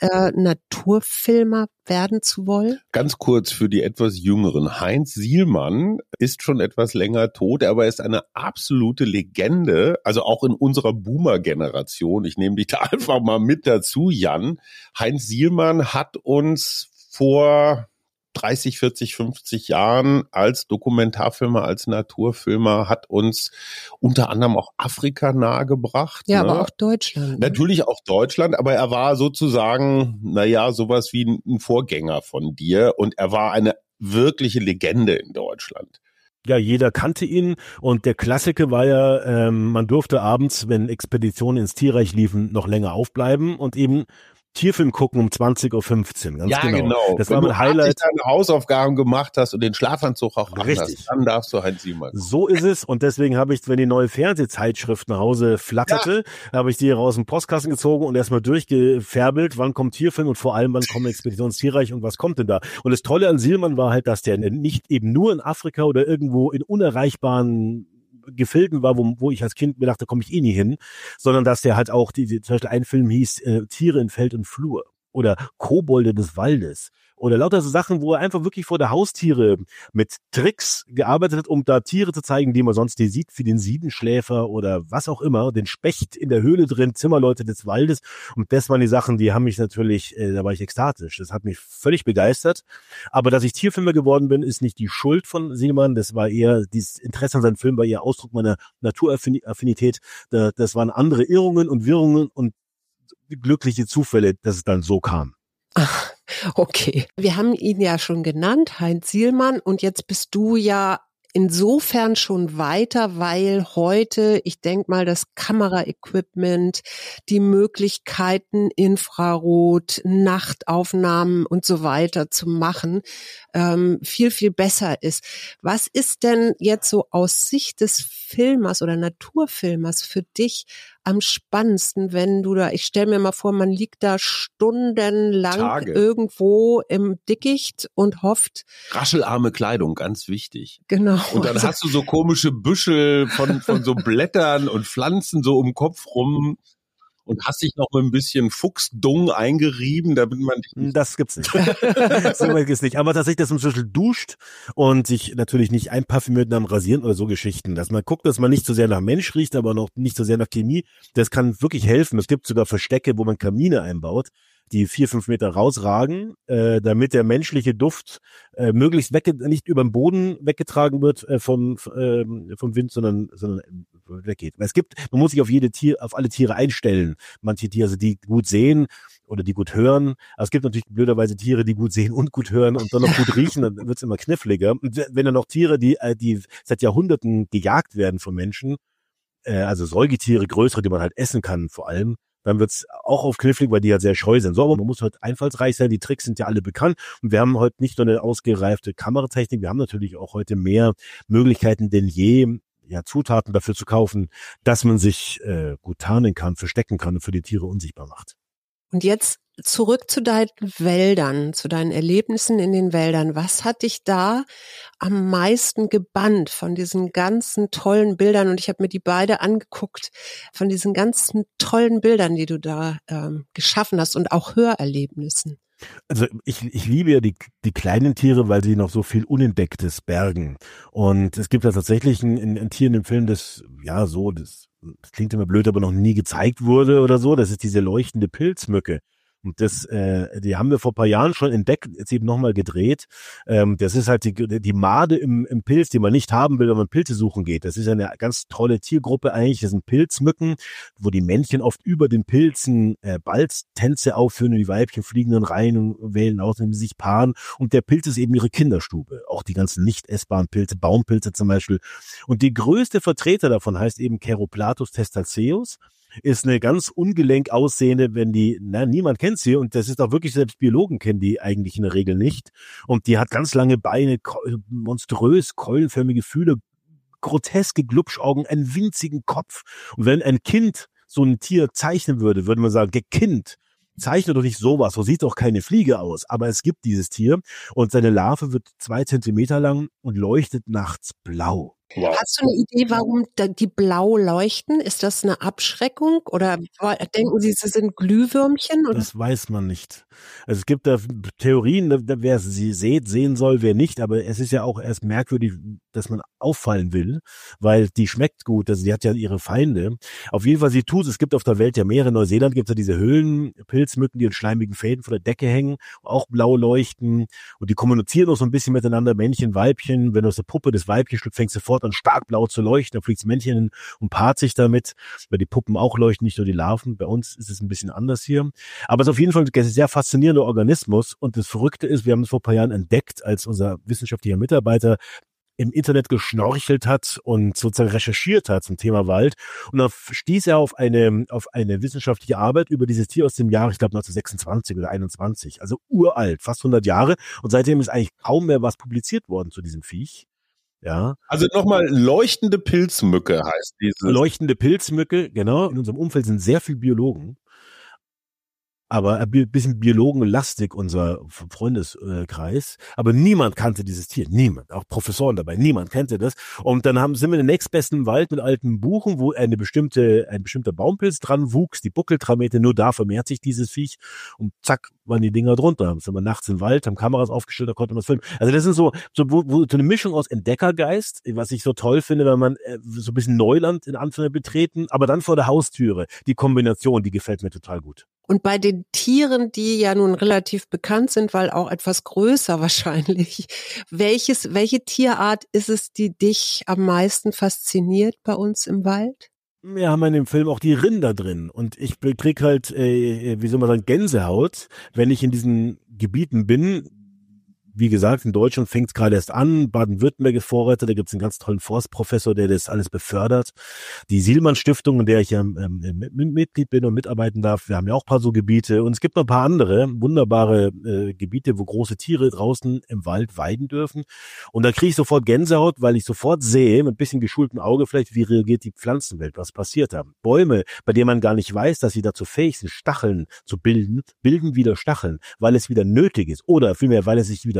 Naturfilmer werden zu wollen? Ganz kurz für die etwas Jüngeren. Heinz Sielmann ist schon etwas länger tot, aber er ist eine absolute Legende, also auch in unserer Boomer-Generation. Ich nehme dich da einfach mal mit dazu, Jan. Heinz Sielmann hat uns vor 30, 40, 50 Jahren als Dokumentarfilmer, als Naturfilmer, hat uns unter anderem auch Afrika nahegebracht. Ja, aber auch Deutschland. Natürlich auch Deutschland, aber er war sozusagen, sowas wie ein Vorgänger von dir und er war eine wirkliche Legende in Deutschland. Ja, jeder kannte ihn und der Klassiker war ja, man durfte abends, wenn Expeditionen ins Tierreich liefen, noch länger aufbleiben und eben Tierfilm gucken um 20:15 Uhr, ganz genau. Das war mein Highlight. Wenn du deine Hausaufgaben gemacht hast und den Schlafanzug auch hast, dann darfst du Heinz Sielmann. So ist es und deswegen habe ich, wenn die neue Fernsehzeitschrift nach Hause flatterte, habe ich die raus dem Postkasten gezogen und erstmal durchgefärbelt, wann kommt Tierfilm und vor allem, wann kommt Expedition ins Tierreich und was kommt denn da? Und das Tolle an Sielmann war halt, dass der nicht eben nur in Afrika oder irgendwo in unerreichbaren Gefilden war, wo ich als Kind mir dachte, komme ich eh nie hin, sondern dass der halt auch, zum Beispiel ein Film hieß Tiere in Feld und Flur oder Kobolde des Waldes oder lauter so Sachen, wo er einfach wirklich vor der Haustiere mit Tricks gearbeitet hat, um da Tiere zu zeigen, die man sonst nie sieht, wie den Siebenschläfer oder was auch immer, den Specht in der Höhle drin, Zimmerleute des Waldes und das waren die Sachen, die haben mich natürlich, da war ich ekstatisch, das hat mich völlig begeistert, aber dass ich Tierfilmer geworden bin, ist nicht die Schuld von Sielmann, das war eher, dieses Interesse an seinem Film war eher Ausdruck meiner Naturaffinität, das waren andere Irrungen und Wirrungen und glückliche Zufälle, dass es dann so kam. Ach, okay. Wir haben ihn ja schon genannt, Heinz Sielmann, und jetzt bist du ja insofern schon weiter, weil heute, ich denke mal, das Kameraequipment, die Möglichkeiten, Infrarot, Nachtaufnahmen und so weiter zu machen, viel, viel besser ist. Was ist denn jetzt so aus Sicht des Filmers oder Naturfilmers für dich am spannendsten, wenn du da, ich stelle mir mal vor, man liegt da stundenlang Tage irgendwo im Dickicht und hofft. Raschelarme Kleidung, ganz wichtig. Genau. Und dann hast du so komische Büschel von so Blättern und Pflanzen so um den Kopf rum. Und hast dich noch mit ein bisschen Fuchsdung eingerieben, damit man dich nicht... Das gibt's nicht. So weit gibt's nicht. Aber tatsächlich, dass man zum Beispiel duscht und sich natürlich nicht einparfümiert am Rasieren oder so Geschichten. Dass man guckt, dass man nicht so sehr nach Mensch riecht, aber noch nicht so sehr nach Chemie. Das kann wirklich helfen. Es gibt sogar Verstecke, wo man Kamine einbaut, die 4-5 Meter rausragen, damit der menschliche Duft möglichst nicht über den Boden weggetragen wird vom Wind, sondern weggeht. Man muss sich auf alle Tiere einstellen. Manche Tiere, also die gut sehen oder die gut hören. Aber es gibt natürlich blöderweise Tiere, die gut sehen und gut hören und dann noch gut riechen, dann wird's immer kniffliger. Und wenn dann noch Tiere, die seit Jahrhunderten gejagt werden von Menschen, also Säugetiere, größere, die man halt essen kann vor allem, dann wird's auch auf knifflig, weil die halt sehr scheu sind. So, aber man muss halt einfallsreich sein. Die Tricks sind ja alle bekannt. Und wir haben heute nicht nur eine ausgereifte Kameratechnik, wir haben natürlich auch heute mehr Möglichkeiten denn je, ja, Zutaten dafür zu kaufen, dass man sich gut tarnen kann, verstecken kann und für die Tiere unsichtbar macht. Und jetzt zurück zu deinen Wäldern, zu deinen Erlebnissen in den Wäldern. Was hat dich da am meisten gebannt von diesen ganzen tollen Bildern? Und ich habe mir die beide angeguckt, von diesen ganzen tollen Bildern, die du da geschaffen hast und auch Hörerlebnissen. Also ich liebe ja die kleinen Tiere, weil sie noch so viel Unentdecktes bergen. Und es gibt ja tatsächlich ein Tier in dem Film, das klingt immer blöd, aber noch nie gezeigt wurde oder so. Das ist diese leuchtende Pilzmücke. Und die haben wir vor ein paar Jahren schon entdeckt, jetzt eben nochmal gedreht. Das ist halt die Made im Pilz, die man nicht haben will, wenn man Pilze suchen geht. Das ist eine ganz tolle Tiergruppe eigentlich. Das sind Pilzmücken, wo die Männchen oft über den Pilzen Balztänze aufführen und die Weibchen fliegen dann rein und wählen aus, indem sie sich paaren. Und der Pilz ist eben ihre Kinderstube. Auch die ganzen nicht essbaren Pilze, Baumpilze zum Beispiel. Und die größte Vertreter davon heißt eben Ceroplatus testaceus. Ist eine ganz ungelenk aussehende, niemand kennt sie und das ist auch wirklich, selbst Biologen kennen die eigentlich in der Regel nicht. Und die hat ganz lange Beine, monströs, keulenförmige Fühler, groteske Glubschaugen, einen winzigen Kopf. Und wenn ein Kind so ein Tier zeichnen würde man sagen, Kind, zeichne doch nicht sowas, so sieht doch keine Fliege aus. Aber es gibt dieses Tier und seine Larve wird 2 Zentimeter lang und leuchtet nachts blau. Wow. Hast du eine Idee, warum die blau leuchten? Ist das eine Abschreckung oder denken Sie, sie sind Glühwürmchen? Oder? Das weiß man nicht. Also es gibt da Theorien, wer sie sehen soll, wer nicht, aber es ist ja auch erst merkwürdig, dass man auffallen will, weil die schmeckt gut, also sie hat ja ihre Feinde. Auf jeden Fall, sie tut es. Es gibt auf der Welt ja mehrere. In Neuseeland gibt es ja diese Höhlenpilzmücken, die in schleimigen Fäden von der Decke hängen, auch blau leuchten und die kommunizieren auch so ein bisschen miteinander, Männchen, Weibchen. Wenn du aus der Puppe des Weibchen schlüpft, fängst du sofort an stark blau zu leuchten, da fliegt das Männchen hin und paart sich damit, weil die Puppen auch leuchten, nicht nur die Larven. Bei uns ist es ein bisschen anders hier. Aber es ist auf jeden Fall ein sehr faszinierender Organismus und das Verrückte ist, wir haben es vor ein paar Jahren entdeckt, als unser wissenschaftlicher Mitarbeiter im Internet geschnorchelt hat und sozusagen recherchiert hat zum Thema Wald. Und dann stieß er auf eine wissenschaftliche Arbeit über dieses Tier aus dem Jahr, ich glaube 1926 oder 21, also uralt, fast 100 Jahre. Und seitdem ist eigentlich kaum mehr was publiziert worden zu diesem Viech. Ja. Also nochmal, leuchtende Pilzmücke heißt dieses. Leuchtende Pilzmücke, genau. In unserem Umfeld sind sehr viele Biologen. Aber ein bisschen biologenlastig, unser Freundeskreis. Aber niemand kannte dieses Tier. Niemand. Auch Professoren dabei. Niemand kannte das. Und dann sind wir in den nächstbesten Wald mit alten Buchen, wo ein bestimmter Baumpilz dran wuchs, die Buckeltramete, nur da vermehrt sich dieses Viech. Und zack, waren die Dinger drunter. Dann sind wir nachts im Wald, haben Kameras aufgestellt, da konnte man es filmen. Also das sind so eine Mischung aus Entdeckergeist, was ich so toll finde, wenn man so ein bisschen Neuland in Anführungszeichen betreten, aber dann vor der Haustüre. Die Kombination, die gefällt mir total gut. Und bei den Tieren, die ja nun relativ bekannt sind, weil auch etwas größer wahrscheinlich, welche Tierart ist es, die dich am meisten fasziniert bei uns im Wald? Wir haben in dem Film auch die Rinder drin und ich krieg halt, wie soll man sagen, Gänsehaut, wenn ich in diesen Gebieten bin. Wie gesagt, in Deutschland fängt es gerade erst an. Baden-Württemberg ist Vorreiter, da gibt es einen ganz tollen Forstprofessor, der das alles befördert. Die Sielmann-Stiftung, in der ich ja Mitglied bin und mitarbeiten darf, wir haben ja auch ein paar so Gebiete. Und es gibt noch ein paar andere wunderbare Gebiete, wo große Tiere draußen im Wald weiden dürfen. Und da kriege ich sofort Gänsehaut, weil ich sofort sehe, mit ein bisschen geschultem Auge vielleicht, wie reagiert die Pflanzenwelt, was passiert da. Bäume, bei denen man gar nicht weiß, dass sie dazu fähig sind, Stacheln zu bilden wieder Stacheln, weil es wieder nötig ist. Oder vielmehr, weil es sich wieder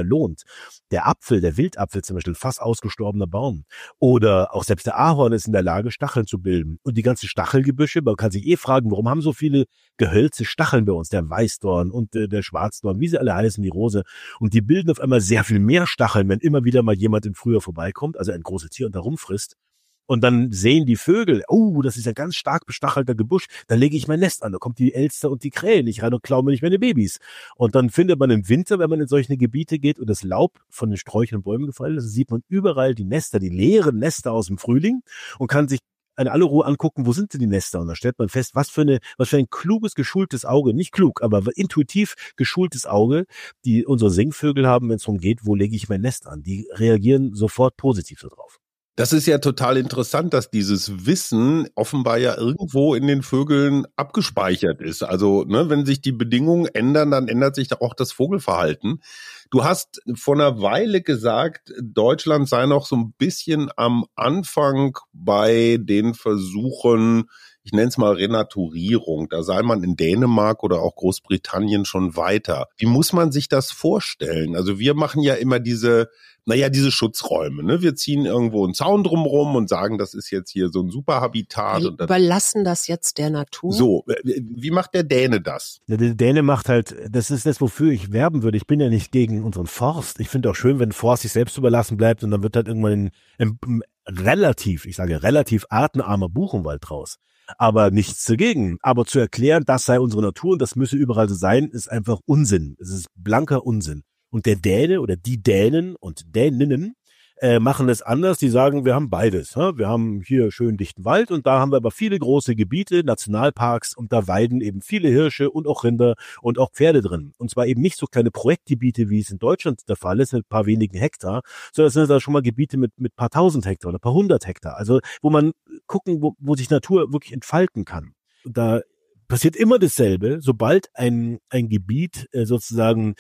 lohnt. Der Apfel, der Wildapfel zum Beispiel, fast ausgestorbener Baum. Oder auch selbst der Ahorn ist in der Lage, Stacheln zu bilden. Und die ganzen Stachelgebüsche, man kann sich fragen, warum haben so viele Gehölze Stacheln bei uns? Der Weißdorn und der Schwarzdorn, wie sie alle heißen, die Rose. Und die bilden auf einmal sehr viel mehr Stacheln, wenn immer wieder mal jemand im Frühjahr vorbeikommt, also ein großes Tier und da rumfrisst. Und dann sehen die Vögel, oh, das ist ein ganz stark bestachelter Gebüsch, da lege ich mein Nest an, da kommt die Elster und die Krähe nicht rein und klauen mir nicht meine Babys. Und dann findet man im Winter, wenn man in solche Gebiete geht und das Laub von den Sträuchern und Bäumen gefallen ist, sieht man überall die Nester, die leeren Nester aus dem Frühling und kann sich in aller Ruhe angucken, wo sind denn die Nester? Und da stellt man fest, was für ein kluges, geschultes Auge, nicht klug, aber intuitiv geschultes Auge, die unsere Singvögel haben, wenn es darum geht, wo lege ich mein Nest an. Die reagieren sofort positiv darauf. Das ist ja total interessant, dass dieses Wissen offenbar ja irgendwo in den Vögeln abgespeichert ist. Also, wenn sich die Bedingungen ändern, dann ändert sich auch das Vogelverhalten. Du hast vor einer Weile gesagt, Deutschland sei noch so ein bisschen am Anfang bei den Versuchen, ich nenne es mal Renaturierung. Da sei man in Dänemark oder auch Großbritannien schon weiter. Wie muss man sich das vorstellen? Also wir machen ja immer diese Schutzräume. Ne? Wir ziehen irgendwo einen Zaun drumherum und sagen, das ist jetzt hier so ein Superhabitat. Wir überlassen das jetzt der Natur. So, wie macht der Däne das? Der Däne macht halt, das ist das, wofür ich werben würde. Ich bin ja nicht gegen unseren Forst. Ich finde auch schön, wenn Forst sich selbst überlassen bleibt und dann wird halt irgendwann ein relativ artenarmer Buchenwald draus. Aber nichts dagegen. Aber zu erklären, das sei unsere Natur und das müsse überall so sein, ist einfach Unsinn. Es ist blanker Unsinn. Und der Däne oder die Dänen und Däninnen machen es anders. Die sagen, wir haben beides. Wir haben hier schön dichten Wald und da haben wir aber viele große Gebiete, Nationalparks und da weiden eben viele Hirsche und auch Rinder und auch Pferde drin. Und zwar eben nicht so kleine Projektgebiete, wie es in Deutschland der Fall ist, mit ein paar wenigen Hektar, sondern es sind da schon mal Gebiete mit paar tausend Hektar oder paar hundert Hektar. Also wo man gucken, wo sich Natur wirklich entfalten kann. Und da passiert immer dasselbe, sobald ein Gebiet sozusagen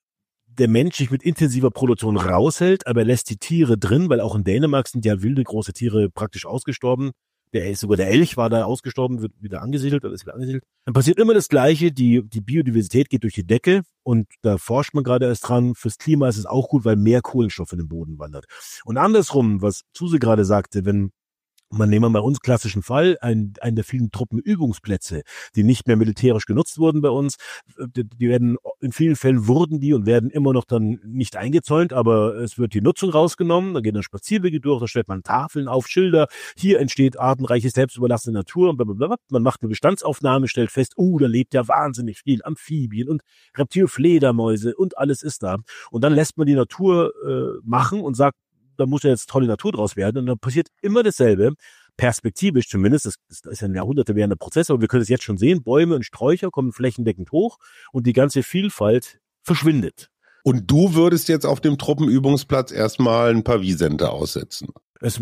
der Mensch sich mit intensiver Produktion raushält, aber er lässt die Tiere drin, weil auch in Dänemark sind ja wilde große Tiere praktisch ausgestorben. Sogar der Elch war da ausgestorben, wird wieder angesiedelt oder ist wieder angesiedelt. Dann passiert immer das Gleiche, die Biodiversität geht durch die Decke und da forscht man gerade erst dran. Fürs Klima ist es auch gut, weil mehr Kohlenstoff in den Boden wandert. Und andersrum, was Suse gerade sagte, wenn man nehmen wir bei uns klassischen Fall, einen der vielen Truppenübungsplätze, die nicht mehr militärisch genutzt wurden bei uns, die werden, in vielen Fällen wurden die und werden immer noch dann nicht eingezäunt, aber es wird die Nutzung rausgenommen, da gehen dann Spazierwege durch, da stellt man Tafeln auf, Schilder, hier entsteht artenreiche, selbstüberlassene Natur und blablabla. Man macht eine Bestandsaufnahme, stellt fest, da lebt ja wahnsinnig viel Amphibien und Reptilfledermäuse und alles ist da. Und dann lässt man die Natur machen und sagt, da muss ja jetzt tolle Natur draus werden und dann passiert immer dasselbe, perspektivisch zumindest, das ist ja ein Jahrhunderte währender Prozess, aber wir können es jetzt schon sehen, Bäume und Sträucher kommen flächendeckend hoch und die ganze Vielfalt verschwindet. Und du würdest jetzt auf dem Truppenübungsplatz erstmal ein paar Wiesente aussetzen? Ich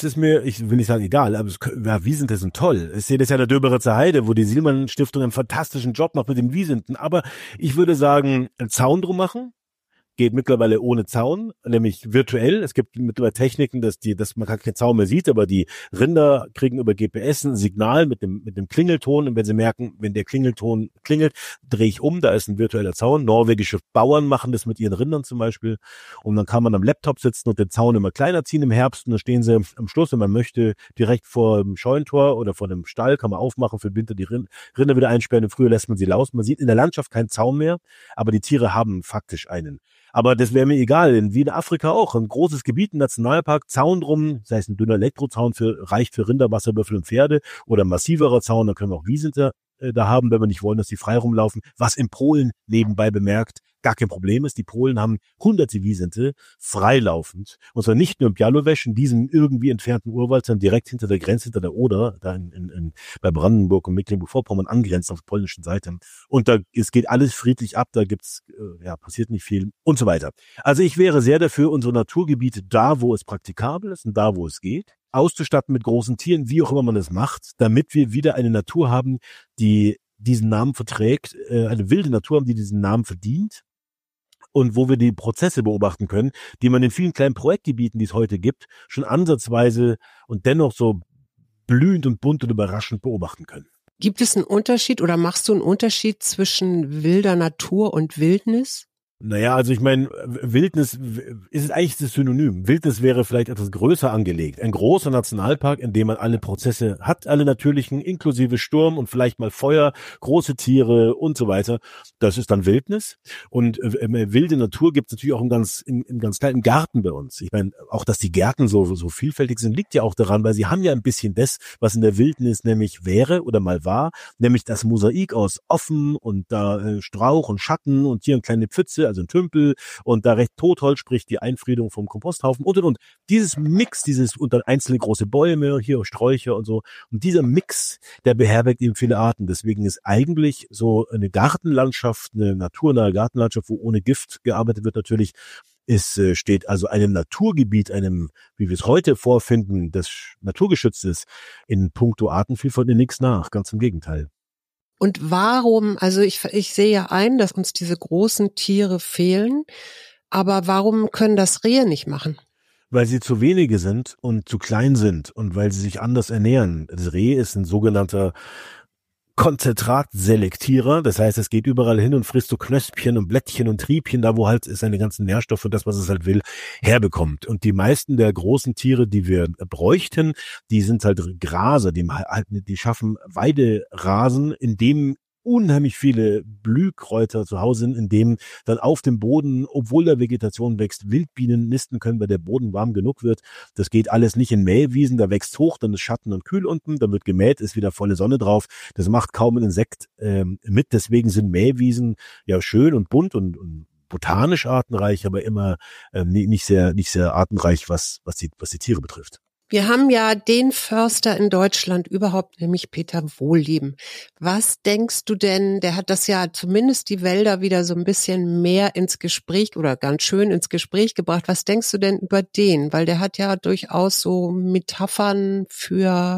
will nicht sagen egal, aber Wiesente sind toll. Ich sehe das ja in der Döberitzer Heide, wo die Sielmann-Stiftung einen fantastischen Job macht mit den Wiesenten, aber ich würde sagen, einen Zaun drum machen, geht mittlerweile ohne Zaun, nämlich virtuell. Es gibt mittlerweile Techniken, dass man keinen Zaun mehr sieht, aber die Rinder kriegen über GPS ein Signal mit dem Klingelton und wenn sie merken, wenn der Klingelton klingelt, drehe ich um, da ist ein virtueller Zaun. Norwegische Bauern machen das mit ihren Rindern zum Beispiel und dann kann man am Laptop sitzen und den Zaun immer kleiner ziehen im Herbst und dann stehen sie am Schluss, wenn man möchte, direkt vor dem Scheunentor oder vor dem Stall, kann man aufmachen, für den Winter die Rinder wieder einsperren, im Frühjahr lässt man sie raus. Man sieht in der Landschaft keinen Zaun mehr, aber die Tiere haben faktisch einen. Aber das wäre mir egal, denn wie in Afrika auch, ein großes Gebiet, ein Nationalpark, Zaun drum, sei es ein dünner Elektrozaun reicht für Rinder, Wasserbüffel und Pferde oder ein massiverer Zaun, da können wir auch Wiesente da haben, wenn wir nicht wollen, dass die frei rumlaufen, was in Polen nebenbei bemerkt gar kein Problem ist. Die Polen haben hunderte Wiesente freilaufend. Und zwar nicht nur im Białowież, in diesem irgendwie entfernten Urwald, sondern direkt hinter der Grenze, hinter der Oder, da bei Brandenburg und Mecklenburg-Vorpommern angrenzt auf der polnischen Seite. Und es geht alles friedlich ab, da passiert nicht viel und so weiter. Also ich wäre sehr dafür, unsere Naturgebiete da, wo es praktikabel ist und da, wo es geht, auszustatten mit großen Tieren, wie auch immer man das macht, damit wir wieder eine Natur haben, die diesen Namen verträgt, eine wilde Natur haben, die diesen Namen verdient und wo wir die Prozesse beobachten können, die man in vielen kleinen Projektgebieten, die es heute gibt, schon ansatzweise und dennoch so blühend und bunt und überraschend beobachten können. Gibt es einen Unterschied oder machst du einen Unterschied zwischen wilder Natur und Wildnis? Naja, also ich meine, Wildnis ist eigentlich das Synonym. Wildnis wäre vielleicht etwas größer angelegt. Ein großer Nationalpark, in dem man alle Prozesse hat, alle natürlichen, inklusive Sturm und vielleicht mal Feuer, große Tiere und so weiter. Das ist dann Wildnis. Und wilde Natur gibt es natürlich auch im ganz kleinen Garten bei uns. Ich meine, auch dass die Gärten so vielfältig sind, liegt ja auch daran, weil sie haben ja ein bisschen das, was in der Wildnis nämlich wäre oder mal war, nämlich das Mosaik aus offen und da Strauch und Schatten und hier eine kleine Pfütze, also ein Tümpel und da recht Totholz, sprich die Einfriedung vom Komposthaufen und. Dieses Mix, und dann einzelne große Bäume, hier Sträucher und so. Und dieser Mix, der beherbergt eben viele Arten. Deswegen ist eigentlich so eine Gartenlandschaft, eine naturnahe Gartenlandschaft, wo ohne Gift gearbeitet wird natürlich, steht also einem Naturgebiet, wie wir es heute vorfinden, das naturgeschützt ist, in puncto Artenvielfalt nichts nach. Ganz im Gegenteil. Und warum, also ich sehe ja ein, dass uns diese großen Tiere fehlen, aber warum können das Rehe nicht machen? Weil sie zu wenige sind und zu klein sind und weil sie sich anders ernähren. Das Reh ist ein sogenannter Konzentratselektierer, das heißt, es geht überall hin und frisst so Knöspchen und Blättchen und Triebchen, da wo halt seine ganzen Nährstoffe und das, was es halt will, herbekommt. Und die meisten der großen Tiere, die wir bräuchten, die sind halt Graser, die schaffen Weiderasen, in dem unheimlich viele Blühkräuter zu Hause sind, in dem dann auf dem Boden, obwohl da Vegetation wächst, Wildbienen nisten können, weil der Boden warm genug wird. Das geht alles nicht in Mähwiesen, da wächst hoch, dann ist Schatten und kühl unten, dann wird gemäht, ist wieder volle Sonne drauf. Das macht kaum ein Insekt mit, deswegen sind Mähwiesen ja schön und bunt und botanisch artenreich, aber immer nicht sehr artenreich, was die Tiere betrifft. Wir haben ja den Förster in Deutschland überhaupt, nämlich Peter Wohlleben. Was denkst du denn, der hat das ja zumindest die Wälder wieder so ein bisschen mehr ins Gespräch oder ganz schön ins Gespräch gebracht. Was denkst du denn über den? Weil der hat ja durchaus so Metaphern für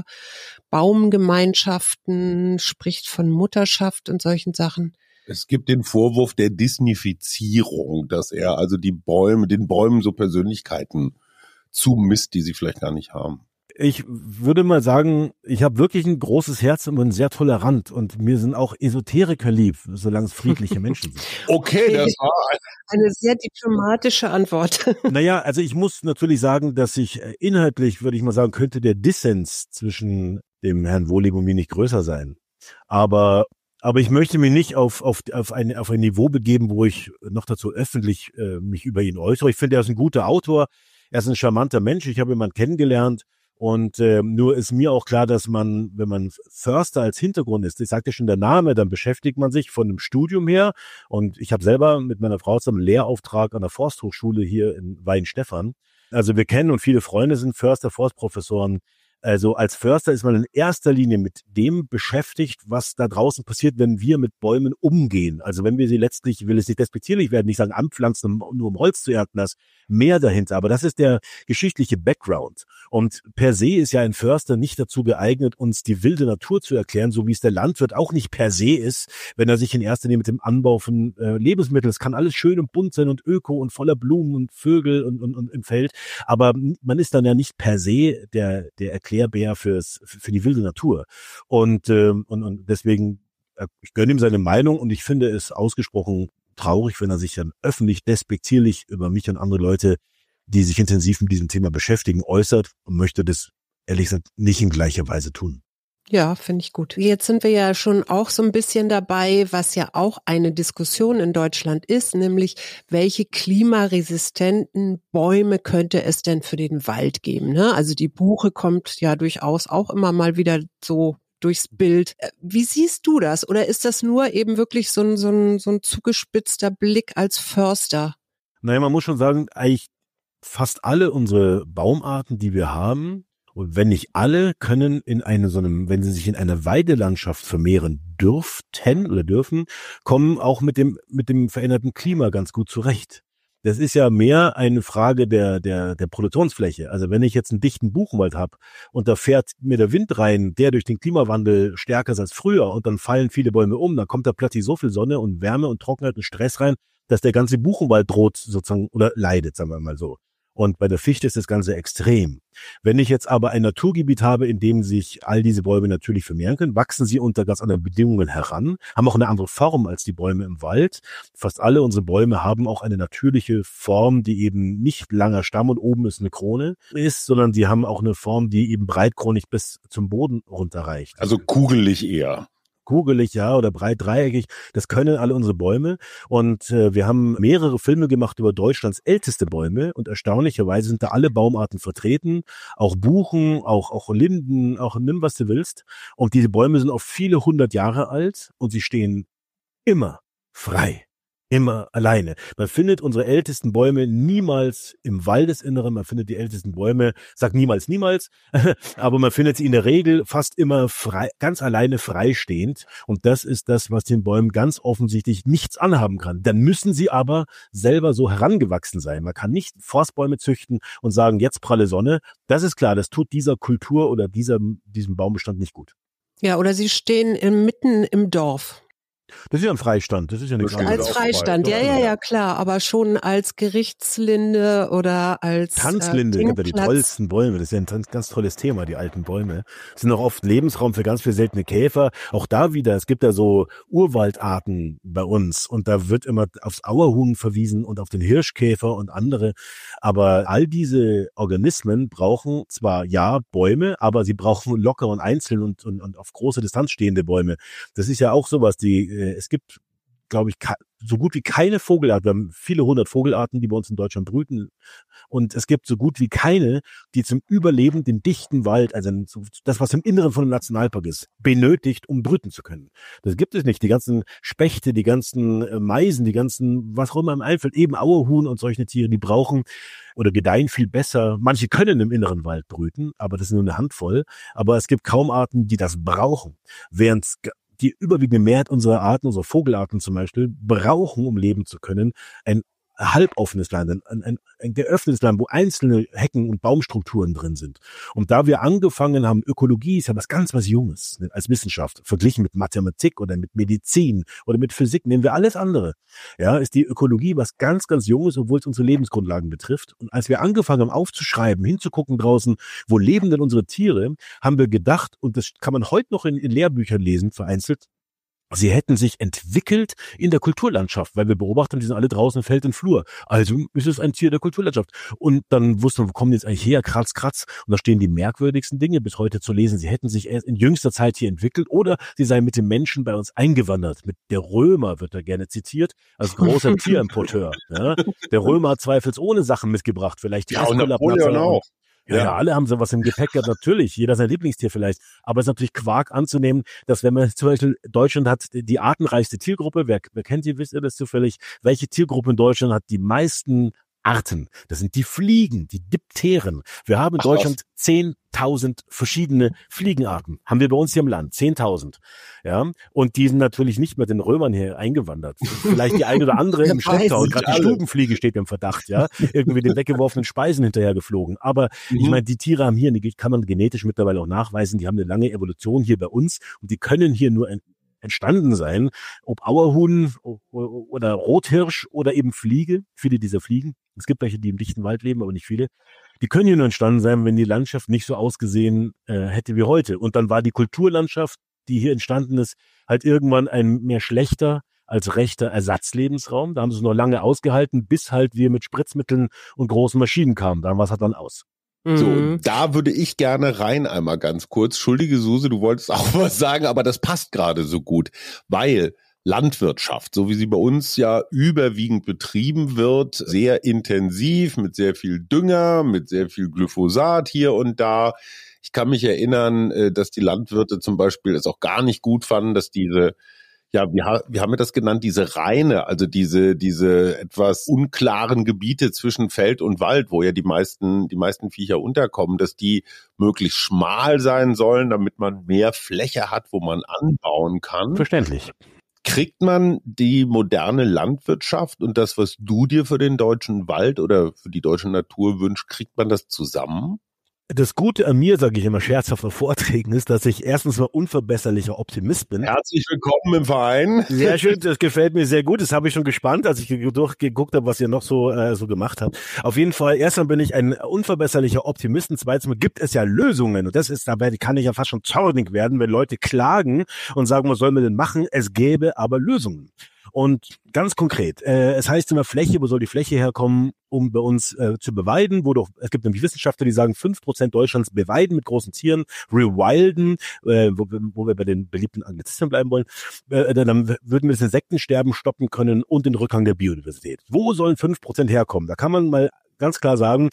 Baumgemeinschaften, spricht von Mutterschaft und solchen Sachen. Es gibt den Vorwurf der Disneyfizierung, dass er also den Bäumen so Persönlichkeiten zumisst, die sie vielleicht gar nicht haben. Ich würde mal sagen, ich habe wirklich ein großes Herz und bin sehr tolerant und mir sind auch Esoteriker lieb, solange es friedliche Menschen sind. Okay, das war eine sehr diplomatische Antwort. Naja, also ich muss natürlich sagen, dass ich inhaltlich, würde ich mal sagen, könnte der Dissens zwischen dem Herrn Wohlleben und mir nicht größer sein. Aber ich möchte mich nicht auf ein Niveau begeben, wo ich noch dazu öffentlich mich über ihn äußere. Ich finde, er ist ein guter Autor. Er ist ein charmanter Mensch, ich habe jemanden kennengelernt und nur ist mir auch klar, dass man, wenn man Förster als Hintergrund ist, ich sagte schon der Name, dann beschäftigt man sich von dem Studium her und ich habe selber mit meiner Frau zusammen einen Lehrauftrag an der Forsthochschule hier in Weihenstephan. Also wir kennen und viele Freunde sind Förster, Forstprofessoren. Also als Förster ist man in erster Linie mit dem beschäftigt, was da draußen passiert, wenn wir mit Bäumen umgehen. Also wenn wir sie letztlich, ich will es nicht despektierlich werden, nicht sagen anpflanzen, nur um Holz zu ernten, das mehr dahinter. Aber das ist der geschichtliche Background. Und per se ist ja ein Förster nicht dazu geeignet, uns die wilde Natur zu erklären, so wie es der Landwirt auch nicht per se ist, wenn er sich in erster Linie mit dem Anbau von Lebensmitteln, es kann alles schön und bunt sein und öko und voller Blumen und Vögel und im Feld. Aber man ist dann ja nicht per se der Erklärbär für die wilde Natur. Und deswegen, ich gönne ihm seine Meinung und ich finde es ausgesprochen traurig, wenn er sich dann öffentlich despektierlich über mich und andere Leute, die sich intensiv mit diesem Thema beschäftigen, äußert und möchte das ehrlich gesagt nicht in gleicher Weise tun. Ja, finde ich gut. Jetzt sind wir ja schon auch so ein bisschen dabei, was ja auch eine Diskussion in Deutschland ist, nämlich welche klimaresistenten Bäume könnte es denn für den Wald geben, ne? Also die Buche kommt ja durchaus auch immer mal wieder so durchs Bild. Wie siehst du das? Oder ist das nur eben wirklich so ein zugespitzter Blick als Förster? Naja, man muss schon sagen, eigentlich fast alle unsere Baumarten, die wir haben, und wenn nicht alle, können wenn sie sich in einer Weidelandschaft vermehren dürfen, kommen auch mit dem veränderten Klima ganz gut zurecht. Das ist ja mehr eine Frage der Produktionsfläche. Also wenn ich jetzt einen dichten Buchenwald habe und da fährt mir der Wind rein, der durch den Klimawandel stärker ist als früher und dann fallen viele Bäume um, dann kommt da plötzlich so viel Sonne und Wärme und Trockenheit und Stress rein, dass der ganze Buchenwald droht sozusagen oder leidet, sagen wir mal so. Und bei der Fichte ist das Ganze extrem. Wenn ich jetzt aber ein Naturgebiet habe, in dem sich all diese Bäume natürlich vermehren können, wachsen sie unter ganz anderen Bedingungen heran, haben auch eine andere Form als die Bäume im Wald. Fast alle unsere Bäume haben auch eine natürliche Form, die eben nicht langer Stamm und oben ist eine Krone ist, sondern die haben auch eine Form, die eben breitkronig bis zum Boden runterreicht. Also kugelig eher. Kugelig, ja, oder breit dreieckig. Das können alle unsere Bäume. Und wir haben mehrere Filme gemacht über Deutschlands älteste Bäume. Und erstaunlicherweise sind da alle Baumarten vertreten. Auch Buchen, auch Linden, auch nimm, was du willst. Und diese Bäume sind oft viele 100 Jahre alt und sie stehen immer frei. Immer alleine. Man findet unsere ältesten Bäume niemals im Waldesinneren. Man findet die ältesten Bäume, sag niemals, aber man findet sie in der Regel fast immer frei, ganz alleine freistehend. Und das ist das, was den Bäumen ganz offensichtlich nichts anhaben kann. Dann müssen sie aber selber so herangewachsen sein. Man kann nicht Forstbäume züchten und sagen, jetzt pralle Sonne. Das ist klar, das tut dieser Kultur oder diesem Baumbestand nicht gut. Ja, oder sie stehen mitten im Dorf. Das ist ja ein Freistand, das ist ja nichts anderes. Als Freistand, ja, klar, aber schon als Gerichtslinde oder als Tanzlinde, gibt ja die tollsten Bäume, das ist ja ein ganz tolles Thema, die alten Bäume. Sind auch oft Lebensraum für ganz viele seltene Käfer. Auch da wieder, es gibt ja so Urwaldarten bei uns und da wird immer aufs Auerhuhn verwiesen und auf den Hirschkäfer und andere. Aber all diese Organismen brauchen zwar Bäume, aber sie brauchen locker und einzeln und auf große Distanz stehende Bäume. Das ist ja auch sowas, es gibt, glaube ich, so gut wie keine Vogelart. Wir haben viele 100 Vogelarten, die bei uns in Deutschland brüten. Und es gibt so gut wie keine, die zum Überleben den dichten Wald, also das, was im Inneren von einem Nationalpark ist, benötigt, um brüten zu können. Das gibt es nicht. Die ganzen Spechte, die ganzen Meisen, die ganzen, was auch immer im einfällt, eben Auerhuhn und solche Tiere, die brauchen oder gedeihen viel besser. Manche können im inneren Wald brüten, aber das ist nur eine Handvoll. Aber es gibt kaum Arten, die das brauchen. Während die überwiegende Mehrheit unserer Arten, unserer Vogelarten zum Beispiel, brauchen, um leben zu können, ein halboffenes Land, ein geöffnetes Land, wo einzelne Hecken und Baumstrukturen drin sind. Und da wir angefangen haben, Ökologie ist ja was Junges, ne, als Wissenschaft, verglichen mit Mathematik oder mit Medizin oder mit Physik, nehmen wir alles andere. Ja, ist die Ökologie was ganz Junges, obwohl es unsere Lebensgrundlagen betrifft. Und als wir angefangen haben aufzuschreiben, hinzugucken draußen, wo leben denn unsere Tiere, haben wir gedacht, und das kann man heute noch in Lehrbüchern lesen, vereinzelt, sie hätten sich entwickelt in der Kulturlandschaft, weil wir beobachten, die sind alle draußen Feld und Flur. Also ist es ein Tier der Kulturlandschaft. Und dann wussten wir, wo kommen die jetzt eigentlich her? Kratz. Und da stehen die merkwürdigsten Dinge bis heute zu lesen. Sie hätten sich erst in jüngster Zeit hier entwickelt oder sie seien mit den Menschen bei uns eingewandert. Mit der Römer wird da gerne zitiert, als großer Tierimporteur. Ja? Der Römer hat zweifelsohne Sachen mitgebracht. Vielleicht die Napoleon auch. Ja, alle haben so was im Gepäck gehabt, natürlich. Jeder sein Lieblingstier vielleicht. Aber es ist natürlich Quark anzunehmen, dass wenn man zum Beispiel, Deutschland hat die artenreichste Tiergruppe, wer kennt die, wisst ihr das zufällig? Welche Tiergruppe in Deutschland hat die meisten Arten? Das sind die Fliegen, die Dipteren. Wir haben in Deutschland 10.000 verschiedene Fliegenarten. Haben wir bei uns hier im Land. 10.000. Ja. Und die sind natürlich nicht mit den Römern hier eingewandert. Vielleicht die eine oder andere im Schlepptau. Gerade die Stubenfliege steht im Verdacht, ja. Irgendwie den weggeworfenen Speisen hinterher geflogen. Aber ich meine, die Tiere haben hier, kann man genetisch mittlerweile auch nachweisen, die haben eine lange Evolution hier bei uns und die können hier nur entstanden sein, ob Auerhuhn oder Rothirsch oder eben Fliege, viele dieser Fliegen. Es gibt welche, die im dichten Wald leben, aber nicht viele. Die können hier nur entstanden sein, wenn die Landschaft nicht so ausgesehen hätte wie heute. Und dann war die Kulturlandschaft, die hier entstanden ist, halt irgendwann ein mehr schlechter als rechter Ersatzlebensraum. Da haben sie es noch lange ausgehalten, bis halt wir mit Spritzmitteln und großen Maschinen kamen. Dann war es halt dann aus. So, da würde ich gerne rein einmal ganz kurz. Entschuldige, Suse, du wolltest auch was sagen, aber das passt gerade so gut, weil Landwirtschaft, so wie sie bei uns ja überwiegend betrieben wird, sehr intensiv, mit sehr viel Dünger, mit sehr viel Glyphosat hier und da. Ich kann mich erinnern, dass die Landwirte zum Beispiel es auch gar nicht gut fanden, dass diese, ja, wie haben wir das genannt, diese Reine, also diese etwas unklaren Gebiete zwischen Feld und Wald, wo ja die meisten Viecher unterkommen, dass die möglichst schmal sein sollen, damit man mehr Fläche hat, wo man anbauen kann. Verständlich. Kriegt man die moderne Landwirtschaft und das, was du dir für den deutschen Wald oder für die deutsche Natur wünschst, kriegt man das zusammen? Das Gute an mir, sage ich immer scherzhaft auf Vorträgen, ist, dass ich erstens mal unverbesserlicher Optimist bin. Herzlich willkommen im Verein. Sehr schön, das gefällt mir sehr gut. Das habe ich schon gespannt, als ich durchgeguckt habe, was ihr noch so gemacht habt. Auf jeden Fall, erstmal bin ich ein unverbesserlicher Optimist. Und zweitens mal gibt es ja Lösungen. Und das ist, dabei kann ich ja fast schon zornig werden, wenn Leute klagen und sagen, was soll man denn machen? Es gäbe aber Lösungen. Und ganz konkret, es heißt immer Fläche, wo soll die Fläche herkommen, um bei uns zu beweiden, es gibt nämlich Wissenschaftler, die sagen, 5% Deutschlands beweiden mit großen Tieren, rewilden, wo wir bei den beliebten Anglizismen bleiben wollen, dann würden wir das Insektensterben stoppen können und den Rückgang der Biodiversität. Wo sollen 5% herkommen? Da kann man mal ganz klar sagen,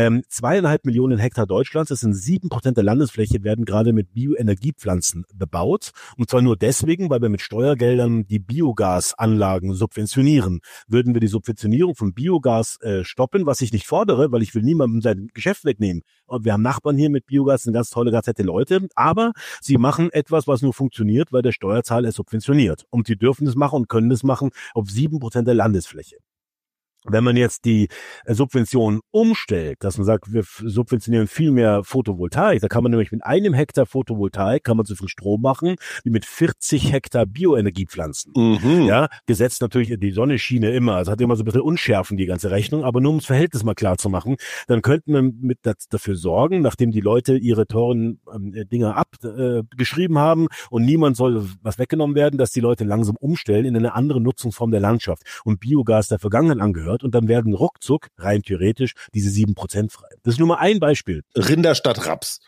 2,5 Millionen Hektar Deutschlands, das sind 7% der Landesfläche, werden gerade mit Bioenergiepflanzen bebaut. Und zwar nur deswegen, weil wir mit Steuergeldern die Biogasanlagen subventionieren. Würden wir die Subventionierung von Biogas stoppen, was ich nicht fordere, weil ich will niemandem sein Geschäft wegnehmen. Und wir haben Nachbarn hier mit Biogas, sind ganz tolle, ganz nette Leute. Aber sie machen etwas, was nur funktioniert, weil der Steuerzahler es subventioniert. Und sie dürfen es machen und können es machen auf 7% der Landesfläche. Wenn man jetzt die Subvention umstellt, dass man sagt, wir subventionieren viel mehr Photovoltaik, da kann man nämlich mit 1 Hektar Photovoltaik kann man so viel Strom machen, wie mit 40 Hektar Bioenergiepflanzen. Ja, gesetzt natürlich, die Sonne schiene immer, also hat immer so ein bisschen Unschärfen, die ganze Rechnung, aber nur um das Verhältnis mal klar zu machen, dann könnten wir dafür sorgen, nachdem die Leute ihre teuren Dinger abgeschrieben haben und niemand soll was weggenommen werden, dass die Leute langsam umstellen in eine andere Nutzungsform der Landschaft und Biogas der Vergangenheit angehört. Und dann werden ruckzuck, rein theoretisch, diese 7% frei. Das ist nur mal ein Beispiel. Rinder statt Raps.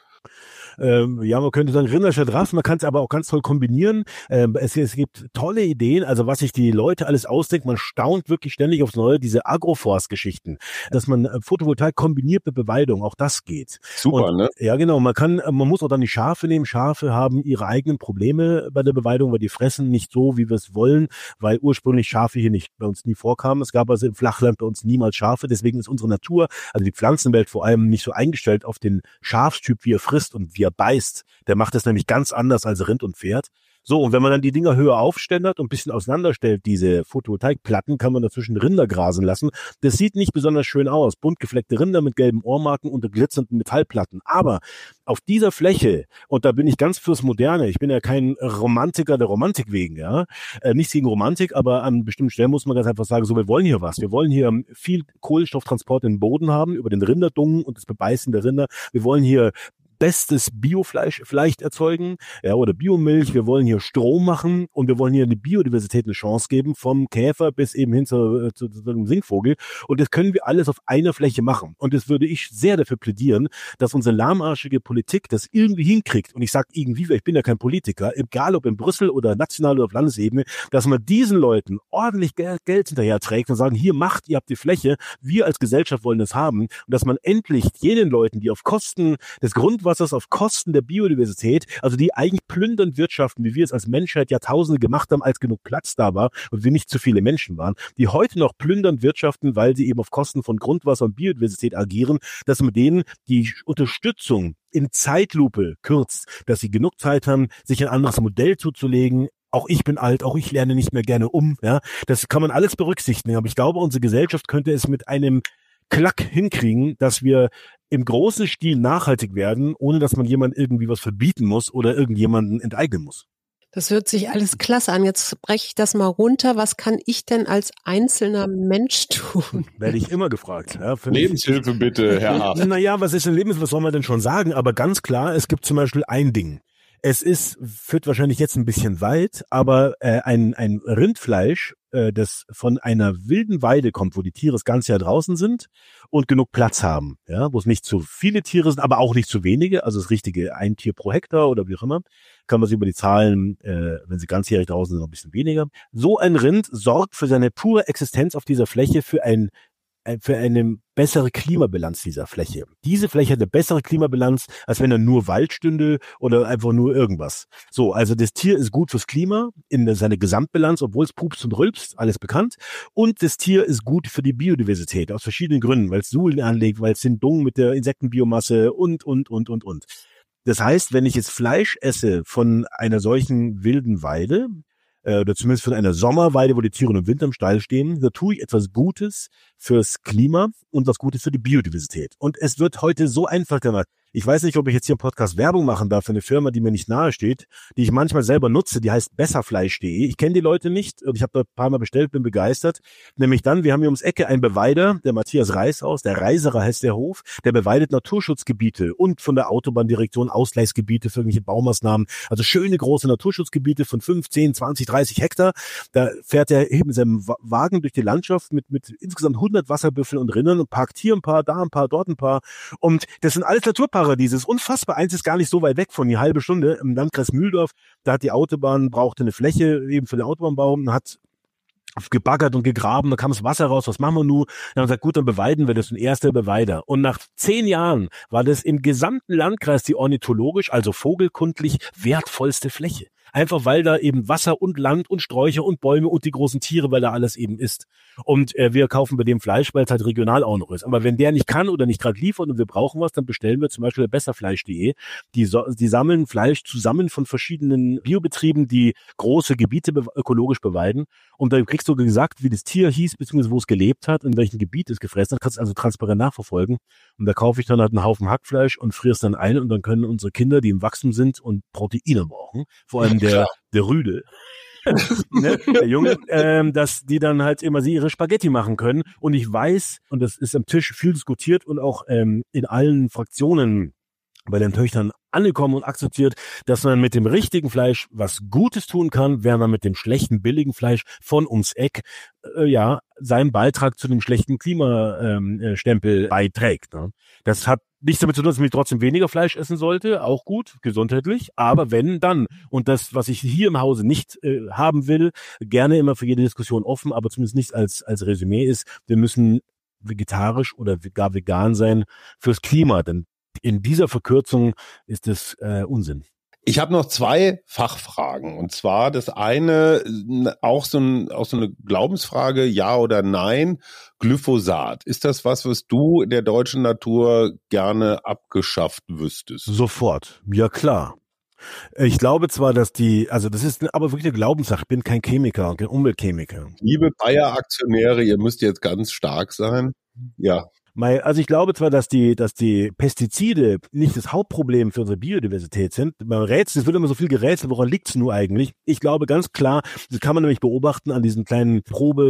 Ja, man könnte sagen, Rinder statt Raps, man kann es aber auch ganz toll kombinieren. Es gibt tolle Ideen, also was sich die Leute alles ausdenken, man staunt wirklich ständig aufs Neue, diese Agroforst-Geschichten, dass man Photovoltaik kombiniert mit Beweidung, auch das geht. Super, ne? Ja, genau, man muss auch dann die Schafe nehmen. Schafe haben ihre eigenen Probleme bei der Beweidung, weil die fressen nicht so, wie wir es wollen, weil ursprünglich Schafe hier nicht bei uns nie vorkamen. Es gab also im Flachland bei uns niemals Schafe, deswegen ist unsere Natur, also die Pflanzenwelt vor allem, nicht so eingestellt auf den Schafstyp, wie er frisst und wie er beißt. Der macht das nämlich ganz anders als Rind und Pferd. So, und wenn man dann die Dinger höher aufständert und ein bisschen auseinanderstellt, diese Photovoltaikplatten, kann man dazwischen Rinder grasen lassen. Das sieht nicht besonders schön aus. Bunt gefleckte Rinder mit gelben Ohrmarken unter glitzernden Metallplatten. Aber auf dieser Fläche, und da bin ich ganz fürs Moderne, ich bin ja kein Romantiker der Romantik wegen, ja, nichts gegen Romantik, aber an bestimmten Stellen muss man ganz einfach sagen, so, wir wollen hier was. Wir wollen hier viel Kohlenstofftransport in den Boden haben, über den Rinderdungen und das Bebeißen der Rinder. Wir wollen hier bestes Biofleisch vielleicht erzeugen, ja, oder Biomilch. Wir wollen hier Strom machen und wir wollen hier eine Biodiversität eine Chance geben, vom Käfer bis eben hin zu einem Singvogel. Und das können wir alles auf einer Fläche machen. Und das würde ich sehr dafür plädieren, dass unsere lahmarschige Politik das irgendwie hinkriegt. Und ich sage irgendwie, weil ich bin ja kein Politiker, egal ob in Brüssel oder national oder auf Landesebene, dass man diesen Leuten ordentlich Geld hinterher trägt und sagen, hier macht, ihr habt die Fläche, wir als Gesellschaft wollen das haben. Und dass man endlich jenen Leuten, die auf Kosten des Grundwassers, auf Kosten der Biodiversität, also die eigentlich plündernd wirtschaften, wie wir es als Menschheit Jahrtausende gemacht haben, als genug Platz da war und wir nicht zu viele Menschen waren, die heute noch plündernd wirtschaften, weil sie eben auf Kosten von Grundwasser und Biodiversität agieren, dass man denen die Unterstützung in Zeitlupe kürzt, dass sie genug Zeit haben, sich ein anderes Modell zuzulegen. Auch ich bin alt, auch ich lerne nicht mehr gerne ja. Das kann man alles berücksichtigen, aber ich glaube, unsere Gesellschaft könnte es mit einem Klack hinkriegen, dass wir im großen Stil nachhaltig werden, ohne dass man jemand irgendwie was verbieten muss oder irgendjemanden enteignen muss. Das hört sich alles klasse an. Jetzt breche ich das mal runter. Was kann ich denn als einzelner Mensch tun? Werde ich immer gefragt. Ja, Lebenshilfe bitte, Herr Haft. Naja, was ist denn Lebenshilfe? Was soll man denn schon sagen? Aber ganz klar, es gibt zum Beispiel ein Ding. Führt wahrscheinlich jetzt ein bisschen weit, aber ein Rindfleisch, das von einer wilden Weide kommt, wo die Tiere das ganze Jahr draußen sind und genug Platz haben, ja, wo es nicht zu viele Tiere sind, aber auch nicht zu wenige, also das richtige ein Tier pro Hektar oder wie auch immer, kann man sich über die Zahlen, wenn sie ganzjährig draußen sind, noch ein bisschen weniger. So ein Rind sorgt für seine pure Existenz auf dieser Fläche für eine bessere Klimabilanz dieser Fläche. Diese Fläche hat eine bessere Klimabilanz, als wenn da nur Wald stünde oder einfach nur irgendwas. So, also das Tier ist gut fürs Klima in seiner Gesamtbilanz, obwohl es pupst und rülpst, alles bekannt. Und das Tier ist gut für die Biodiversität aus verschiedenen Gründen, weil es Suhlen anlegt, weil es den Dung mit der Insektenbiomasse und. Das heißt, wenn ich jetzt Fleisch esse von einer solchen wilden Weide, oder zumindest von einer Sommerweide, wo die Tiere im Winter im Stall stehen, da tue ich etwas Gutes fürs Klima und was Gutes für die Biodiversität. Und es wird heute so einfach gemacht. Ich weiß nicht, ob ich jetzt hier im Podcast Werbung machen darf für eine Firma, die mir nicht nahe steht, die ich manchmal selber nutze, die heißt besserfleisch.de. Ich kenne die Leute nicht und ich habe da ein paar Mal bestellt, bin begeistert. Nämlich dann, wir haben hier ums Ecke einen Beweider, der Matthias Reishaus, der Reiserer heißt der Hof, der beweidet Naturschutzgebiete und von der Autobahndirektion Ausgleichsgebiete für irgendwelche Baumaßnahmen. Also schöne große Naturschutzgebiete von 5, 10, 20, 30 Hektar. Da fährt er eben mit seinem Wagen durch die Landschaft mit insgesamt 100 Wasserbüffeln und Rindern und parkt hier ein paar, da ein paar, dort ein paar. Und das sind alles Naturparadiese. Das ist unfassbar. Eins ist gar nicht so weit weg von eine halbe Stunde im Landkreis Mühldorf. Da hat die Autobahn, brauchte eine Fläche eben für den Autobahnbau und hat gebaggert und gegraben, da kam das Wasser raus, was machen wir nun? Dann haben wir gesagt, gut, dann beweiden wir das, ein erster Beweider. Und nach 10 Jahren war das im gesamten Landkreis die ornithologisch, also vogelkundlich wertvollste Fläche. Einfach weil da eben Wasser und Land und Sträucher und Bäume und die großen Tiere, weil da alles eben ist. Und wir kaufen bei dem Fleisch, weil es halt regional auch noch ist. Aber wenn der nicht kann oder nicht gerade liefert und wir brauchen was, dann bestellen wir zum Beispiel bei besserfleisch.de. Die sammeln Fleisch zusammen von verschiedenen Biobetrieben, die große Gebiete ökologisch beweiden. Und dann kriegst du gesagt, wie das Tier hieß, beziehungsweise wo es gelebt hat, in welchem Gebiet es gefressen hat. Kannst du also transparent nachverfolgen. Und da kaufe ich dann halt einen Haufen Hackfleisch und friere es dann ein und dann können unsere Kinder, die im Wachstum sind und Proteine brauchen, vor allem der Rüde, ne, der Junge, dass die dann halt immer ihre Spaghetti machen können. Und ich weiß, und das ist am Tisch viel diskutiert und auch in allen Fraktionen bei den Töchtern angekommen und akzeptiert, dass man mit dem richtigen Fleisch was Gutes tun kann, während man mit dem schlechten, billigen Fleisch von ums Eck seinen Beitrag zu dem schlechten Klimastempel beiträgt. Ne? Das hat nichts damit zu tun, dass man trotzdem weniger Fleisch essen sollte, auch gut, gesundheitlich, aber wenn, dann. Und das, was ich hier im Hause nicht haben will, gerne immer für jede Diskussion offen, aber zumindest nicht als Resümee ist, wir müssen vegetarisch oder gar vegan sein fürs Klima, denn in dieser Verkürzung ist es Unsinn. Ich habe noch 2 Fachfragen. Und zwar das eine, auch so eine Glaubensfrage, ja oder nein, Glyphosat. Ist das was du der deutschen Natur gerne abgeschafft wüsstest? Sofort, ja klar. Ich glaube zwar, dass das ist aber wirklich eine Glaubenssache. Ich bin kein Chemiker, kein Umweltchemiker. Liebe Bayer-Aktionäre, ihr müsst jetzt ganz stark sein. Ja. Also ich glaube zwar, dass die Pestizide nicht das Hauptproblem für unsere Biodiversität sind. Man rätselt, es wird immer so viel gerätselt, woran liegt es nur eigentlich? Ich glaube ganz klar, das kann man nämlich beobachten an diesen kleinen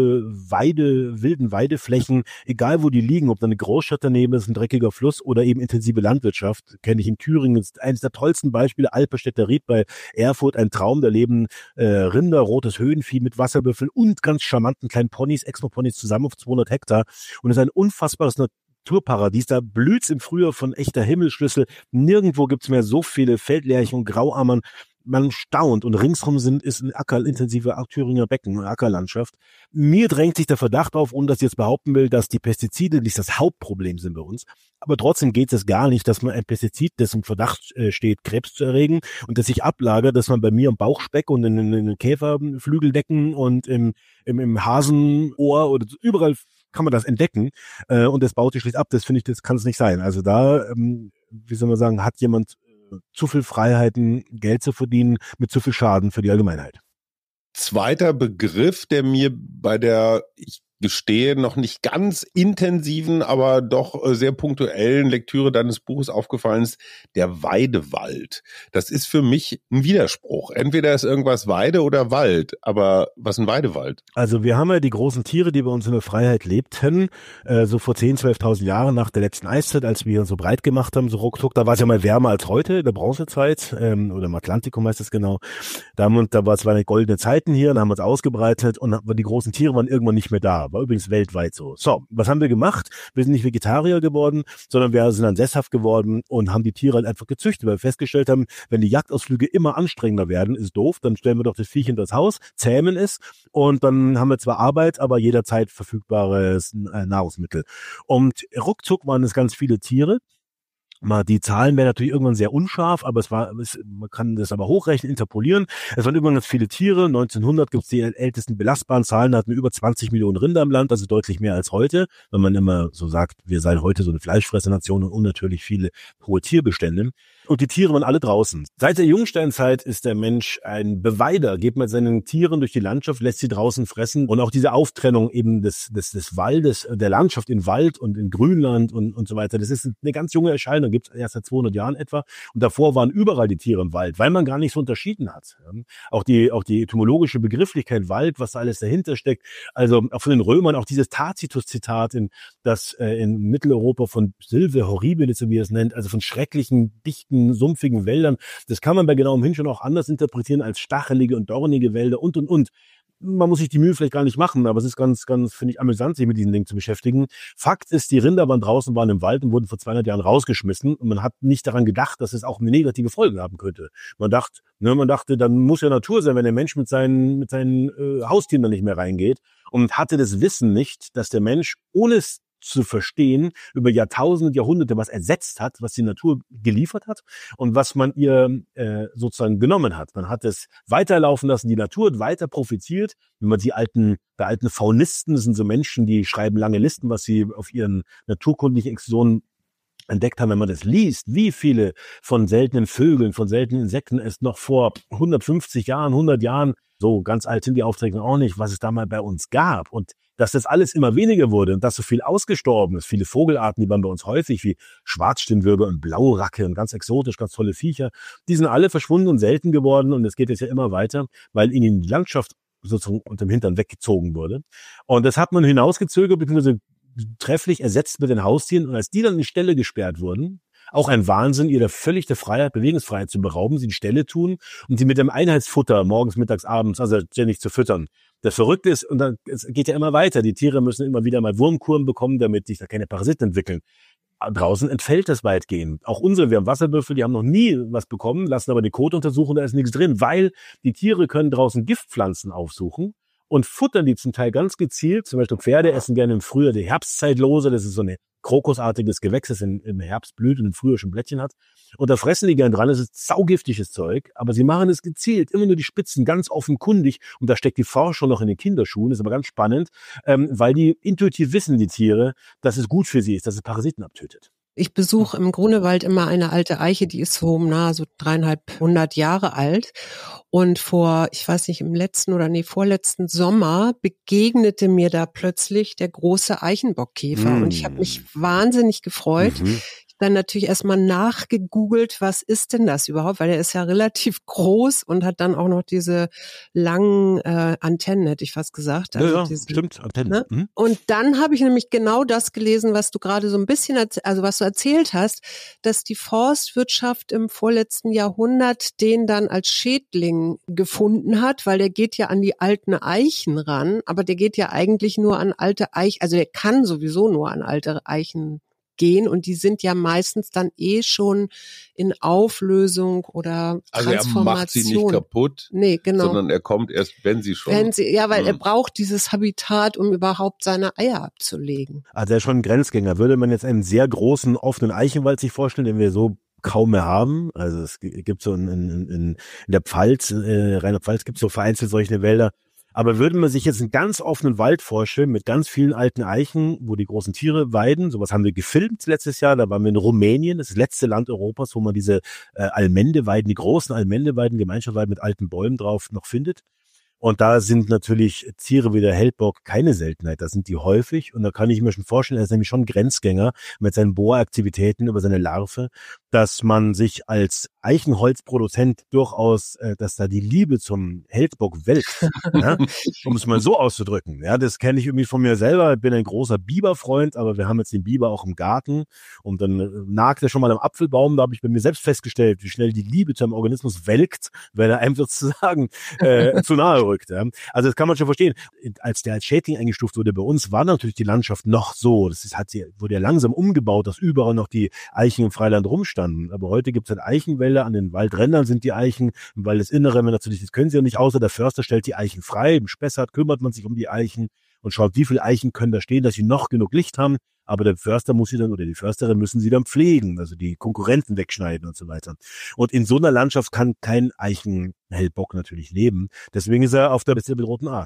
wilden Weideflächen, egal wo die liegen, ob da eine Großstadt daneben ist, ein dreckiger Fluss oder eben intensive Landwirtschaft. Kenne ich in Thüringen, ist eines der tollsten Beispiele, Alperstädter Ried bei Erfurt, ein Traum, da leben Rinder, rotes Höhenvieh mit Wasserbüffeln und ganz charmanten kleinen Ponys, Exmo-Ponys zusammen auf 200 Hektar und es ist ein unfassbares Naturparadies, da blüht's im Frühjahr von echter Himmelsschlüssel. Nirgendwo gibt's mehr so viele Feldlärchen und Grauammern. Man staunt und ringsrum ist ein intensive Thüringer Becken, eine Ackerlandschaft. Mir drängt sich der Verdacht auf, ohne dass ich jetzt behaupten will, dass die Pestizide nicht das Hauptproblem sind bei uns. Aber trotzdem geht es gar nicht, dass man ein Pestizid, das im Verdacht steht, Krebs zu erregen und das sich ablagert, dass man bei mir im Bauchspeck und in den Käferflügeldecken und im Hasenohr oder überall kann man das entdecken und das baut sich schlicht ab. Das finde ich, das kann es nicht sein. Also da, wie soll man sagen, hat jemand zu viel Freiheiten, Geld zu verdienen mit zu viel Schaden für die Allgemeinheit. Zweiter Begriff, der mir bei der, ich gestehe, noch nicht ganz intensiven, aber doch sehr punktuellen Lektüre deines Buches aufgefallen ist, der Weidewald. Das ist für mich ein Widerspruch. Entweder ist irgendwas Weide oder Wald, aber was ist ein Weidewald? Also wir haben ja die großen Tiere, die bei uns in der Freiheit lebten, so vor 10.000, 12.000 Jahren nach der letzten Eiszeit, als wir uns so breit gemacht haben, so ruckzuck, da war es ja mal wärmer als heute, in der Bronzezeit, oder im Atlantikum heißt es genau. Da war es eine goldene Zeiten hier, da haben wir uns ausgebreitet und die großen Tiere waren irgendwann nicht mehr da. War übrigens weltweit so. So, was haben wir gemacht? Wir sind nicht Vegetarier geworden, sondern wir sind dann sesshaft geworden und haben die Tiere halt einfach gezüchtet, weil wir festgestellt haben, wenn die Jagdausflüge immer anstrengender werden, ist doof, dann stellen wir doch das Viech hinter das Haus, zähmen es und dann haben wir zwar Arbeit, aber jederzeit verfügbares Nahrungsmittel. Und ruckzuck waren es ganz viele Tiere. Die Zahlen werden natürlich irgendwann sehr unscharf, aber man kann das aber hochrechnen, interpolieren. Es waren übrigens viele Tiere. 1900 gibt es die ältesten belastbaren Zahlen, da hatten wir über 20 Millionen Rinder im Land, also deutlich mehr als heute, wenn man immer so sagt, wir seien heute so eine Fleischfressernation und unnatürlich viele hohe Tierbestände. und die Tiere waren alle draußen. Seit der Jungsteinzeit ist der Mensch ein Beweider, geht mit seinen Tieren durch die Landschaft, lässt sie draußen fressen und auch diese Auftrennung eben des Waldes, der Landschaft in Wald und in Grünland und so weiter, das ist eine ganz junge Erscheinung, gibt es erst seit 200 Jahren etwa und davor waren überall die Tiere im Wald, weil man gar nicht so unterschieden hat. Auch die etymologische Begrifflichkeit Wald, was da alles dahinter steckt, also auch von den Römern, auch dieses Tacitus-Zitat, das in Mitteleuropa von Silve horribile, wie er es nennt, also von schrecklichen, dichten, sumpfigen Wäldern, das kann man bei genauem Hinschauen auch anders interpretieren als stachelige und dornige Wälder und. Man muss sich die Mühe vielleicht gar nicht machen, aber es ist ganz, finde ich, amüsant, sich mit diesen Dingen zu beschäftigen. Fakt ist, die Rinder waren im Wald und wurden vor 200 Jahren rausgeschmissen und man hat nicht daran gedacht, dass es auch negative Folgen haben könnte. Man dachte, dann muss ja Natur sein, wenn der Mensch mit seinen Haustieren da nicht mehr reingeht und hatte das Wissen nicht, dass der Mensch, ohne es zu verstehen, über Jahrtausende, Jahrhunderte was ersetzt hat, was die Natur geliefert hat und was man ihr sozusagen genommen hat. Man hat es weiterlaufen lassen, die Natur hat weiter profitiert. Wenn man bei alten Faunisten, das sind so Menschen, die schreiben lange Listen, was sie auf ihren naturkundlichen Exkursionen entdeckt haben, wenn man das liest, wie viele von seltenen Vögeln, von seltenen Insekten es noch vor 150 Jahren, 100 Jahren, so ganz alt sind die Aufträge auch nicht, was es da mal bei uns gab und dass das alles immer weniger wurde und dass so viel ausgestorben ist. Viele Vogelarten, die waren bei uns häufig, wie Schwarzstirnwürger und Blauracke und ganz exotisch, ganz tolle Viecher, die sind alle verschwunden und selten geworden und es geht jetzt ja immer weiter, weil ihnen die Landschaft sozusagen unter dem Hintern weggezogen wurde. Und das hat man hinausgezögert, beziehungsweise trefflich ersetzt mit den Haustieren und als die dann in die Ställe gesperrt wurden, auch ein Wahnsinn, ihre völlig der Freiheit, Bewegungsfreiheit zu berauben, sie in die Ställe tun und sie mit dem Einheitsfutter morgens, mittags, abends, also ständig zu füttern. Das Verrückte ist, und es geht ja immer weiter, die Tiere müssen immer wieder mal Wurmkuren bekommen, damit sich da keine Parasiten entwickeln. Draußen entfällt das weitgehend. Auch wir haben Wasserbüffel, die haben noch nie was bekommen, lassen aber die Kot untersuchen, da ist nichts drin, weil die Tiere können draußen Giftpflanzen aufsuchen und futtern die zum Teil ganz gezielt. Zum Beispiel Pferde essen gerne im Frühjahr die Herbstzeitlose, das ist so eine krokusartiges Gewächs, das im Herbst blüht und im Frühjahr schon Blättchen hat. Und da fressen die gern dran, das ist saugiftiges Zeug, aber sie machen es gezielt, immer nur die Spitzen, ganz offenkundig. Und da steckt die Forschung noch in den Kinderschuhen, das ist aber ganz spannend, weil die intuitiv wissen, die Tiere, dass es gut für sie ist, dass es Parasiten abtötet. Ich besuche im Grunewald immer eine alte Eiche, die ist so 350 Jahre alt. Und vorletzten Sommer begegnete mir da plötzlich der große Eichenbockkäfer. Und ich habe mich wahnsinnig gefreut. Dann natürlich erstmal nachgegoogelt, was ist denn das überhaupt, weil der ist ja relativ groß und hat dann auch noch diese langen Antennen, hätte ich fast gesagt. Also stimmt, Antennen. Ne? Und dann habe ich nämlich genau das gelesen, was du gerade so ein bisschen, was du erzählt hast, dass die Forstwirtschaft im vorletzten Jahrhundert den dann als Schädling gefunden hat, weil der geht ja an die alten Eichen ran, aber der geht ja eigentlich nur an alte Eichen, also der kann sowieso nur an alte Eichen gehen und die sind ja meistens dann schon in Auflösung oder Transformation. Also er macht sie nicht kaputt, sondern er kommt erst, wenn sie schon. Weil er braucht dieses Habitat, um überhaupt seine Eier abzulegen. Also er ist schon ein Grenzgänger. Würde man jetzt einen sehr großen, offenen Eichenwald sich vorstellen, den wir so kaum mehr haben. Also es gibt so in der Pfalz, Rheinland-Pfalz gibt es so vereinzelt solche Wälder. Aber würde man sich jetzt einen ganz offenen Wald vorstellen mit ganz vielen alten Eichen, wo die großen Tiere weiden, sowas haben wir gefilmt letztes Jahr, da waren wir in Rumänien, das letzte Land Europas, wo man diese Almendeweiden, die großen Almendeweiden, Gemeinschaftsweiden mit alten Bäumen drauf noch findet. Und da sind natürlich Tiere wie der Heldbock keine Seltenheit, da sind die häufig und da kann ich mir schon vorstellen, er ist nämlich schon Grenzgänger mit seinen Bohraktivitäten über seine Larve, dass man sich als Eichenholzproduzent durchaus, dass da die Liebe zum Heldbock welkt, ja? Um es mal so auszudrücken. Ja, das kenne ich irgendwie von mir selber, ich bin ein großer Biberfreund, aber wir haben jetzt den Biber auch im Garten und dann nagt er schon mal am Apfelbaum, da habe ich bei mir selbst festgestellt, wie schnell die Liebe zu einem Organismus welkt, wenn er einem sozusagen zu nahe rückt. Ja? Also das kann man schon verstehen. Als der als Schädling eingestuft wurde bei uns, war natürlich die Landschaft noch so, wurde ja langsam umgebaut, dass überall noch die Eichen im Freiland rumstanden. Aber heute gibt es halt Eichenwälder, an den Waldrändern sind die Eichen, im Waldesinneren, natürlich, das können sie ja nicht, außer der Förster stellt die Eichen frei, im Spessart kümmert man sich um die Eichen und schaut, wie viele Eichen können da stehen, dass sie noch genug Licht haben. Aber der Förster muss sie dann oder die Försterin müssen sie dann pflegen, also die Konkurrenten wegschneiden und so weiter. Und in so einer Landschaft kann kein Eichenhellbock natürlich leben. Deswegen ist er auf der Liste mit roten Arten.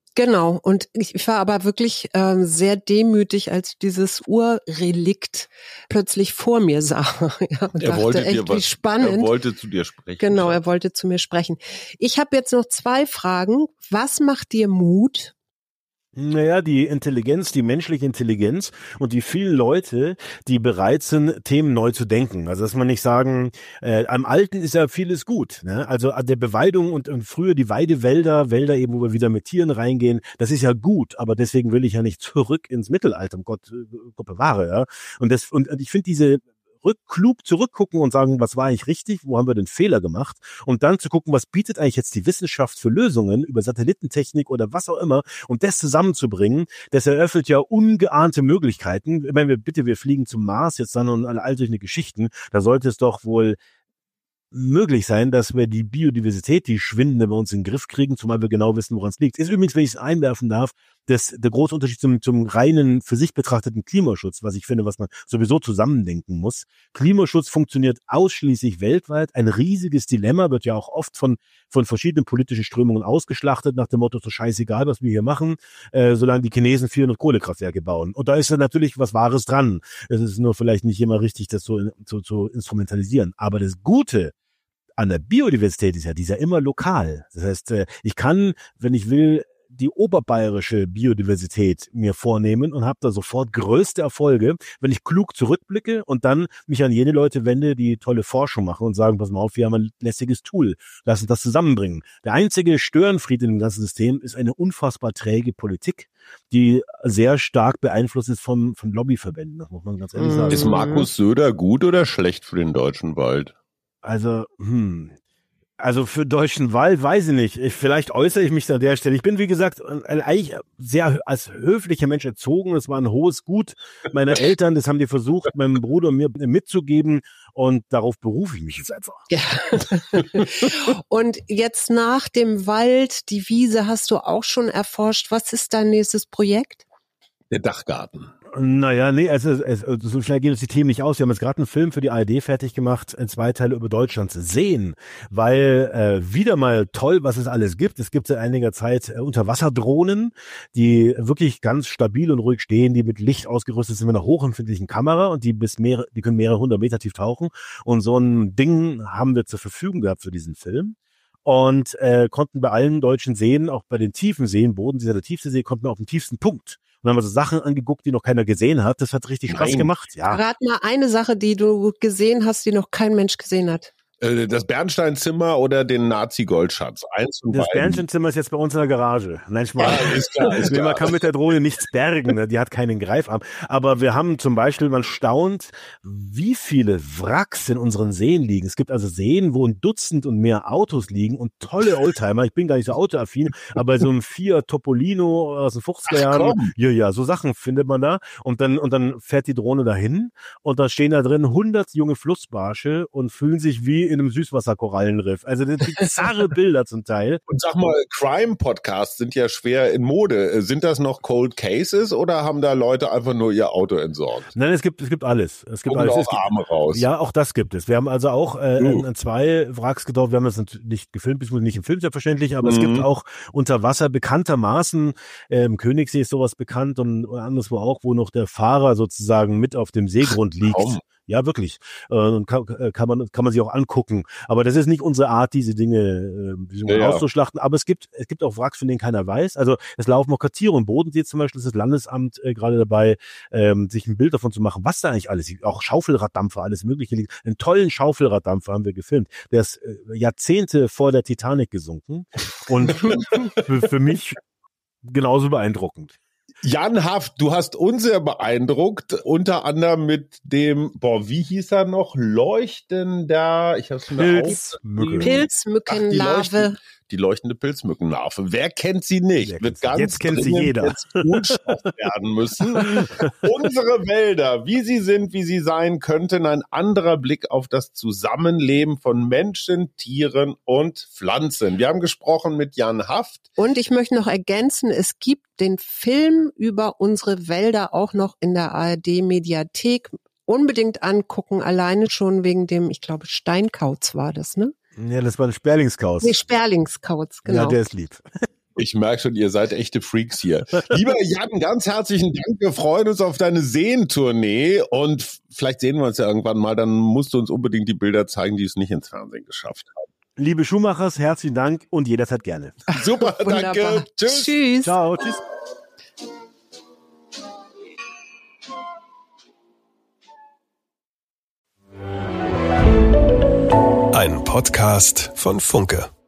Genau, und ich war aber wirklich sehr demütig, als dieses Urrelikt plötzlich vor mir sah. Ja, und Er dachte, wollte echt, dir wie was, spannend. er wollte zu dir sprechen. Genau, er wollte zu mir sprechen. Ich habe jetzt noch 2 Fragen. Was macht dir Mut? Naja, die Intelligenz, die menschliche Intelligenz und die vielen Leute, die bereit sind, Themen neu zu denken. Also dass man nicht sagen, am Alten ist ja vieles gut. Ne? Also an der Beweidung und früher die Weidewälder, Wälder eben, wo wir wieder mit Tieren reingehen, das ist ja gut, aber deswegen will ich ja nicht zurück ins Mittelalter, Gott bewahre. Ja? Und ich finde diese klug zurückgucken und sagen, was war eigentlich richtig, wo haben wir den Fehler gemacht und dann zu gucken, was bietet eigentlich jetzt die Wissenschaft für Lösungen über Satellitentechnik oder was auch immer und das zusammenzubringen, das eröffnet ja ungeahnte Möglichkeiten. Ich meine, wir fliegen zum Mars jetzt dann und all solche Geschichten, da sollte es doch wohl möglich sein, dass wir die Biodiversität, die schwindende bei uns in den Griff kriegen, zumal wir genau wissen, woran es liegt. Ist übrigens, wenn ich es einwerfen darf, der große Unterschied zum reinen, für sich betrachteten Klimaschutz, was ich finde, was man sowieso zusammendenken muss. Klimaschutz funktioniert ausschließlich weltweit. Ein riesiges Dilemma, wird ja auch oft von verschiedenen politischen Strömungen ausgeschlachtet, nach dem Motto, so scheißegal, was wir hier machen, solange die Chinesen 400 Kohlekraftwerke bauen. Und da ist ja natürlich was Wahres dran. Es ist nur vielleicht nicht immer richtig, das so instrumentalisieren. Aber das Gute an der Biodiversität ist ja, die ist ja immer lokal. Das heißt, ich kann, wenn ich will, die oberbayerische Biodiversität mir vornehmen und habe da sofort größte Erfolge, wenn ich klug zurückblicke und dann mich an jene Leute wende, die tolle Forschung machen und sagen, pass mal auf, wir haben ein lässiges Tool, lass uns das zusammenbringen. Der einzige Störenfried in dem ganzen System ist eine unfassbar träge Politik, die sehr stark beeinflusst ist von Lobbyverbänden, das muss man ganz ehrlich sagen. Ist Markus Söder gut oder schlecht für den deutschen Wald? Also für deutschen Wald weiß ich nicht. Vielleicht äußere ich mich an der Stelle. Ich bin, wie gesagt, eigentlich sehr als höflicher Mensch erzogen. Das war ein hohes Gut meiner Eltern. Das haben die versucht, meinem Bruder und mir mitzugeben. Und darauf berufe ich mich jetzt einfach. Ja. Und jetzt nach dem Wald, die Wiese hast du auch schon erforscht. Was ist dein nächstes Projekt? Der Dachgarten. Naja, nee, also so schnell gehen uns die Themen nicht aus. Wir haben jetzt gerade einen Film für die ARD fertig gemacht, 2 Teile über Deutschlands Seen, weil wieder mal toll, was es alles gibt. Es gibt seit einiger Zeit Unterwasserdrohnen, die wirklich ganz stabil und ruhig stehen, die mit Licht ausgerüstet sind mit einer hochempfindlichen Kamera und die können mehrere 100 Meter tief tauchen. Und so ein Ding haben wir zur Verfügung gehabt für diesen Film. Und konnten bei allen deutschen Seen, auch bei den tiefen Seen, Bodensee, der tiefste See, konnten wir auf den tiefsten Punkt. Und dann haben wir so Sachen angeguckt, die noch keiner gesehen hat. Das hat richtig Spaß gemacht. Ja. Rat mal eine Sache, die du gesehen hast, die noch kein Mensch gesehen hat. Das Bernsteinzimmer oder den Nazi-Goldschatz? Eins und Das beiden. Bernsteinzimmer ist jetzt bei uns in der Garage. Nein, Spaß. Ja, ist klar. Man kann mit der Drohne nichts bergen, ne? Die hat keinen Greifarm. Aber wir haben zum Beispiel, man staunt, wie viele Wracks in unseren Seen liegen. Es gibt also Seen, wo ein Dutzend und mehr Autos liegen und tolle Oldtimer. Ich bin gar nicht so autoaffin, aber bei so einem Fiat Topolino aus den 50er Jahren, ja, so Sachen findet man da. Und dann fährt die Drohne dahin und da stehen da drin 100 junge Flussbarsche und fühlen sich wie in einem Süßwasserkorallenriff. Also das sind bizarre Bilder zum Teil. Und sag mal, Crime-Podcasts sind ja schwer in Mode. Sind das noch Cold Cases oder haben da Leute einfach nur ihr Auto entsorgt? Nein, es gibt alles. Es gibt alles. Auch Arme raus. Ja, auch das gibt es. Wir haben also auch 2 Wracks getaucht. Wir haben das natürlich nicht gefilmt, bis nicht im Film selbstverständlich, aber es gibt auch unter Wasser bekanntermaßen, im Königssee ist sowas bekannt und anderswo auch, wo noch der Fahrer sozusagen mit auf dem Seegrund liegt. Ja, wirklich. Kann man sich auch angucken. Aber das ist nicht unsere Art, diese Dinge auszuschlachten. Aber es gibt auch Wracks, von denen keiner weiß. Also es laufen auch Kartiere im Bodensee zum Beispiel, ist das Landesamt gerade dabei, sich ein Bild davon zu machen, was da eigentlich alles liegt. Auch Schaufelraddampfer, alles Mögliche liegt. Einen tollen Schaufelraddampfer haben wir gefilmt. Der ist Jahrzehnte vor der Titanic gesunken. Und für mich genauso beeindruckend. Jan Haft, du hast uns sehr beeindruckt, unter anderem mit dem, wie hieß er noch? Leuchtender, ich hab's mir Pilzmückenlarve. Die leuchtende Pilzmückenlarve. Wer kennt sie nicht? Jetzt kennt sie jeder. Unstoff werden müssen. Unsere Wälder, wie sie sind, wie sie sein könnten, ein anderer Blick auf das Zusammenleben von Menschen, Tieren und Pflanzen. Wir haben gesprochen mit Jan Haft. Und ich möchte noch ergänzen, es gibt den Film über unsere Wälder auch noch in der ARD-Mediathek. Unbedingt angucken, alleine schon wegen dem, ich glaube, Steinkauz war das, ne? Ja, das war ein Sperlingskauz. Nee, Sperlingskauz, genau. Ja, der ist lieb. Ich merke schon, ihr seid echte Freaks hier. Lieber Jan, ganz herzlichen Dank. Wir freuen uns auf deine Seentournee und vielleicht sehen wir uns ja irgendwann mal. Dann musst du uns unbedingt die Bilder zeigen, die es nicht ins Fernsehen geschafft haben. Liebe Schumachers, herzlichen Dank und jederzeit gerne. Super, danke. Tschüss. Tschüss. Ciao, tschüss. Ein Podcast von Funke.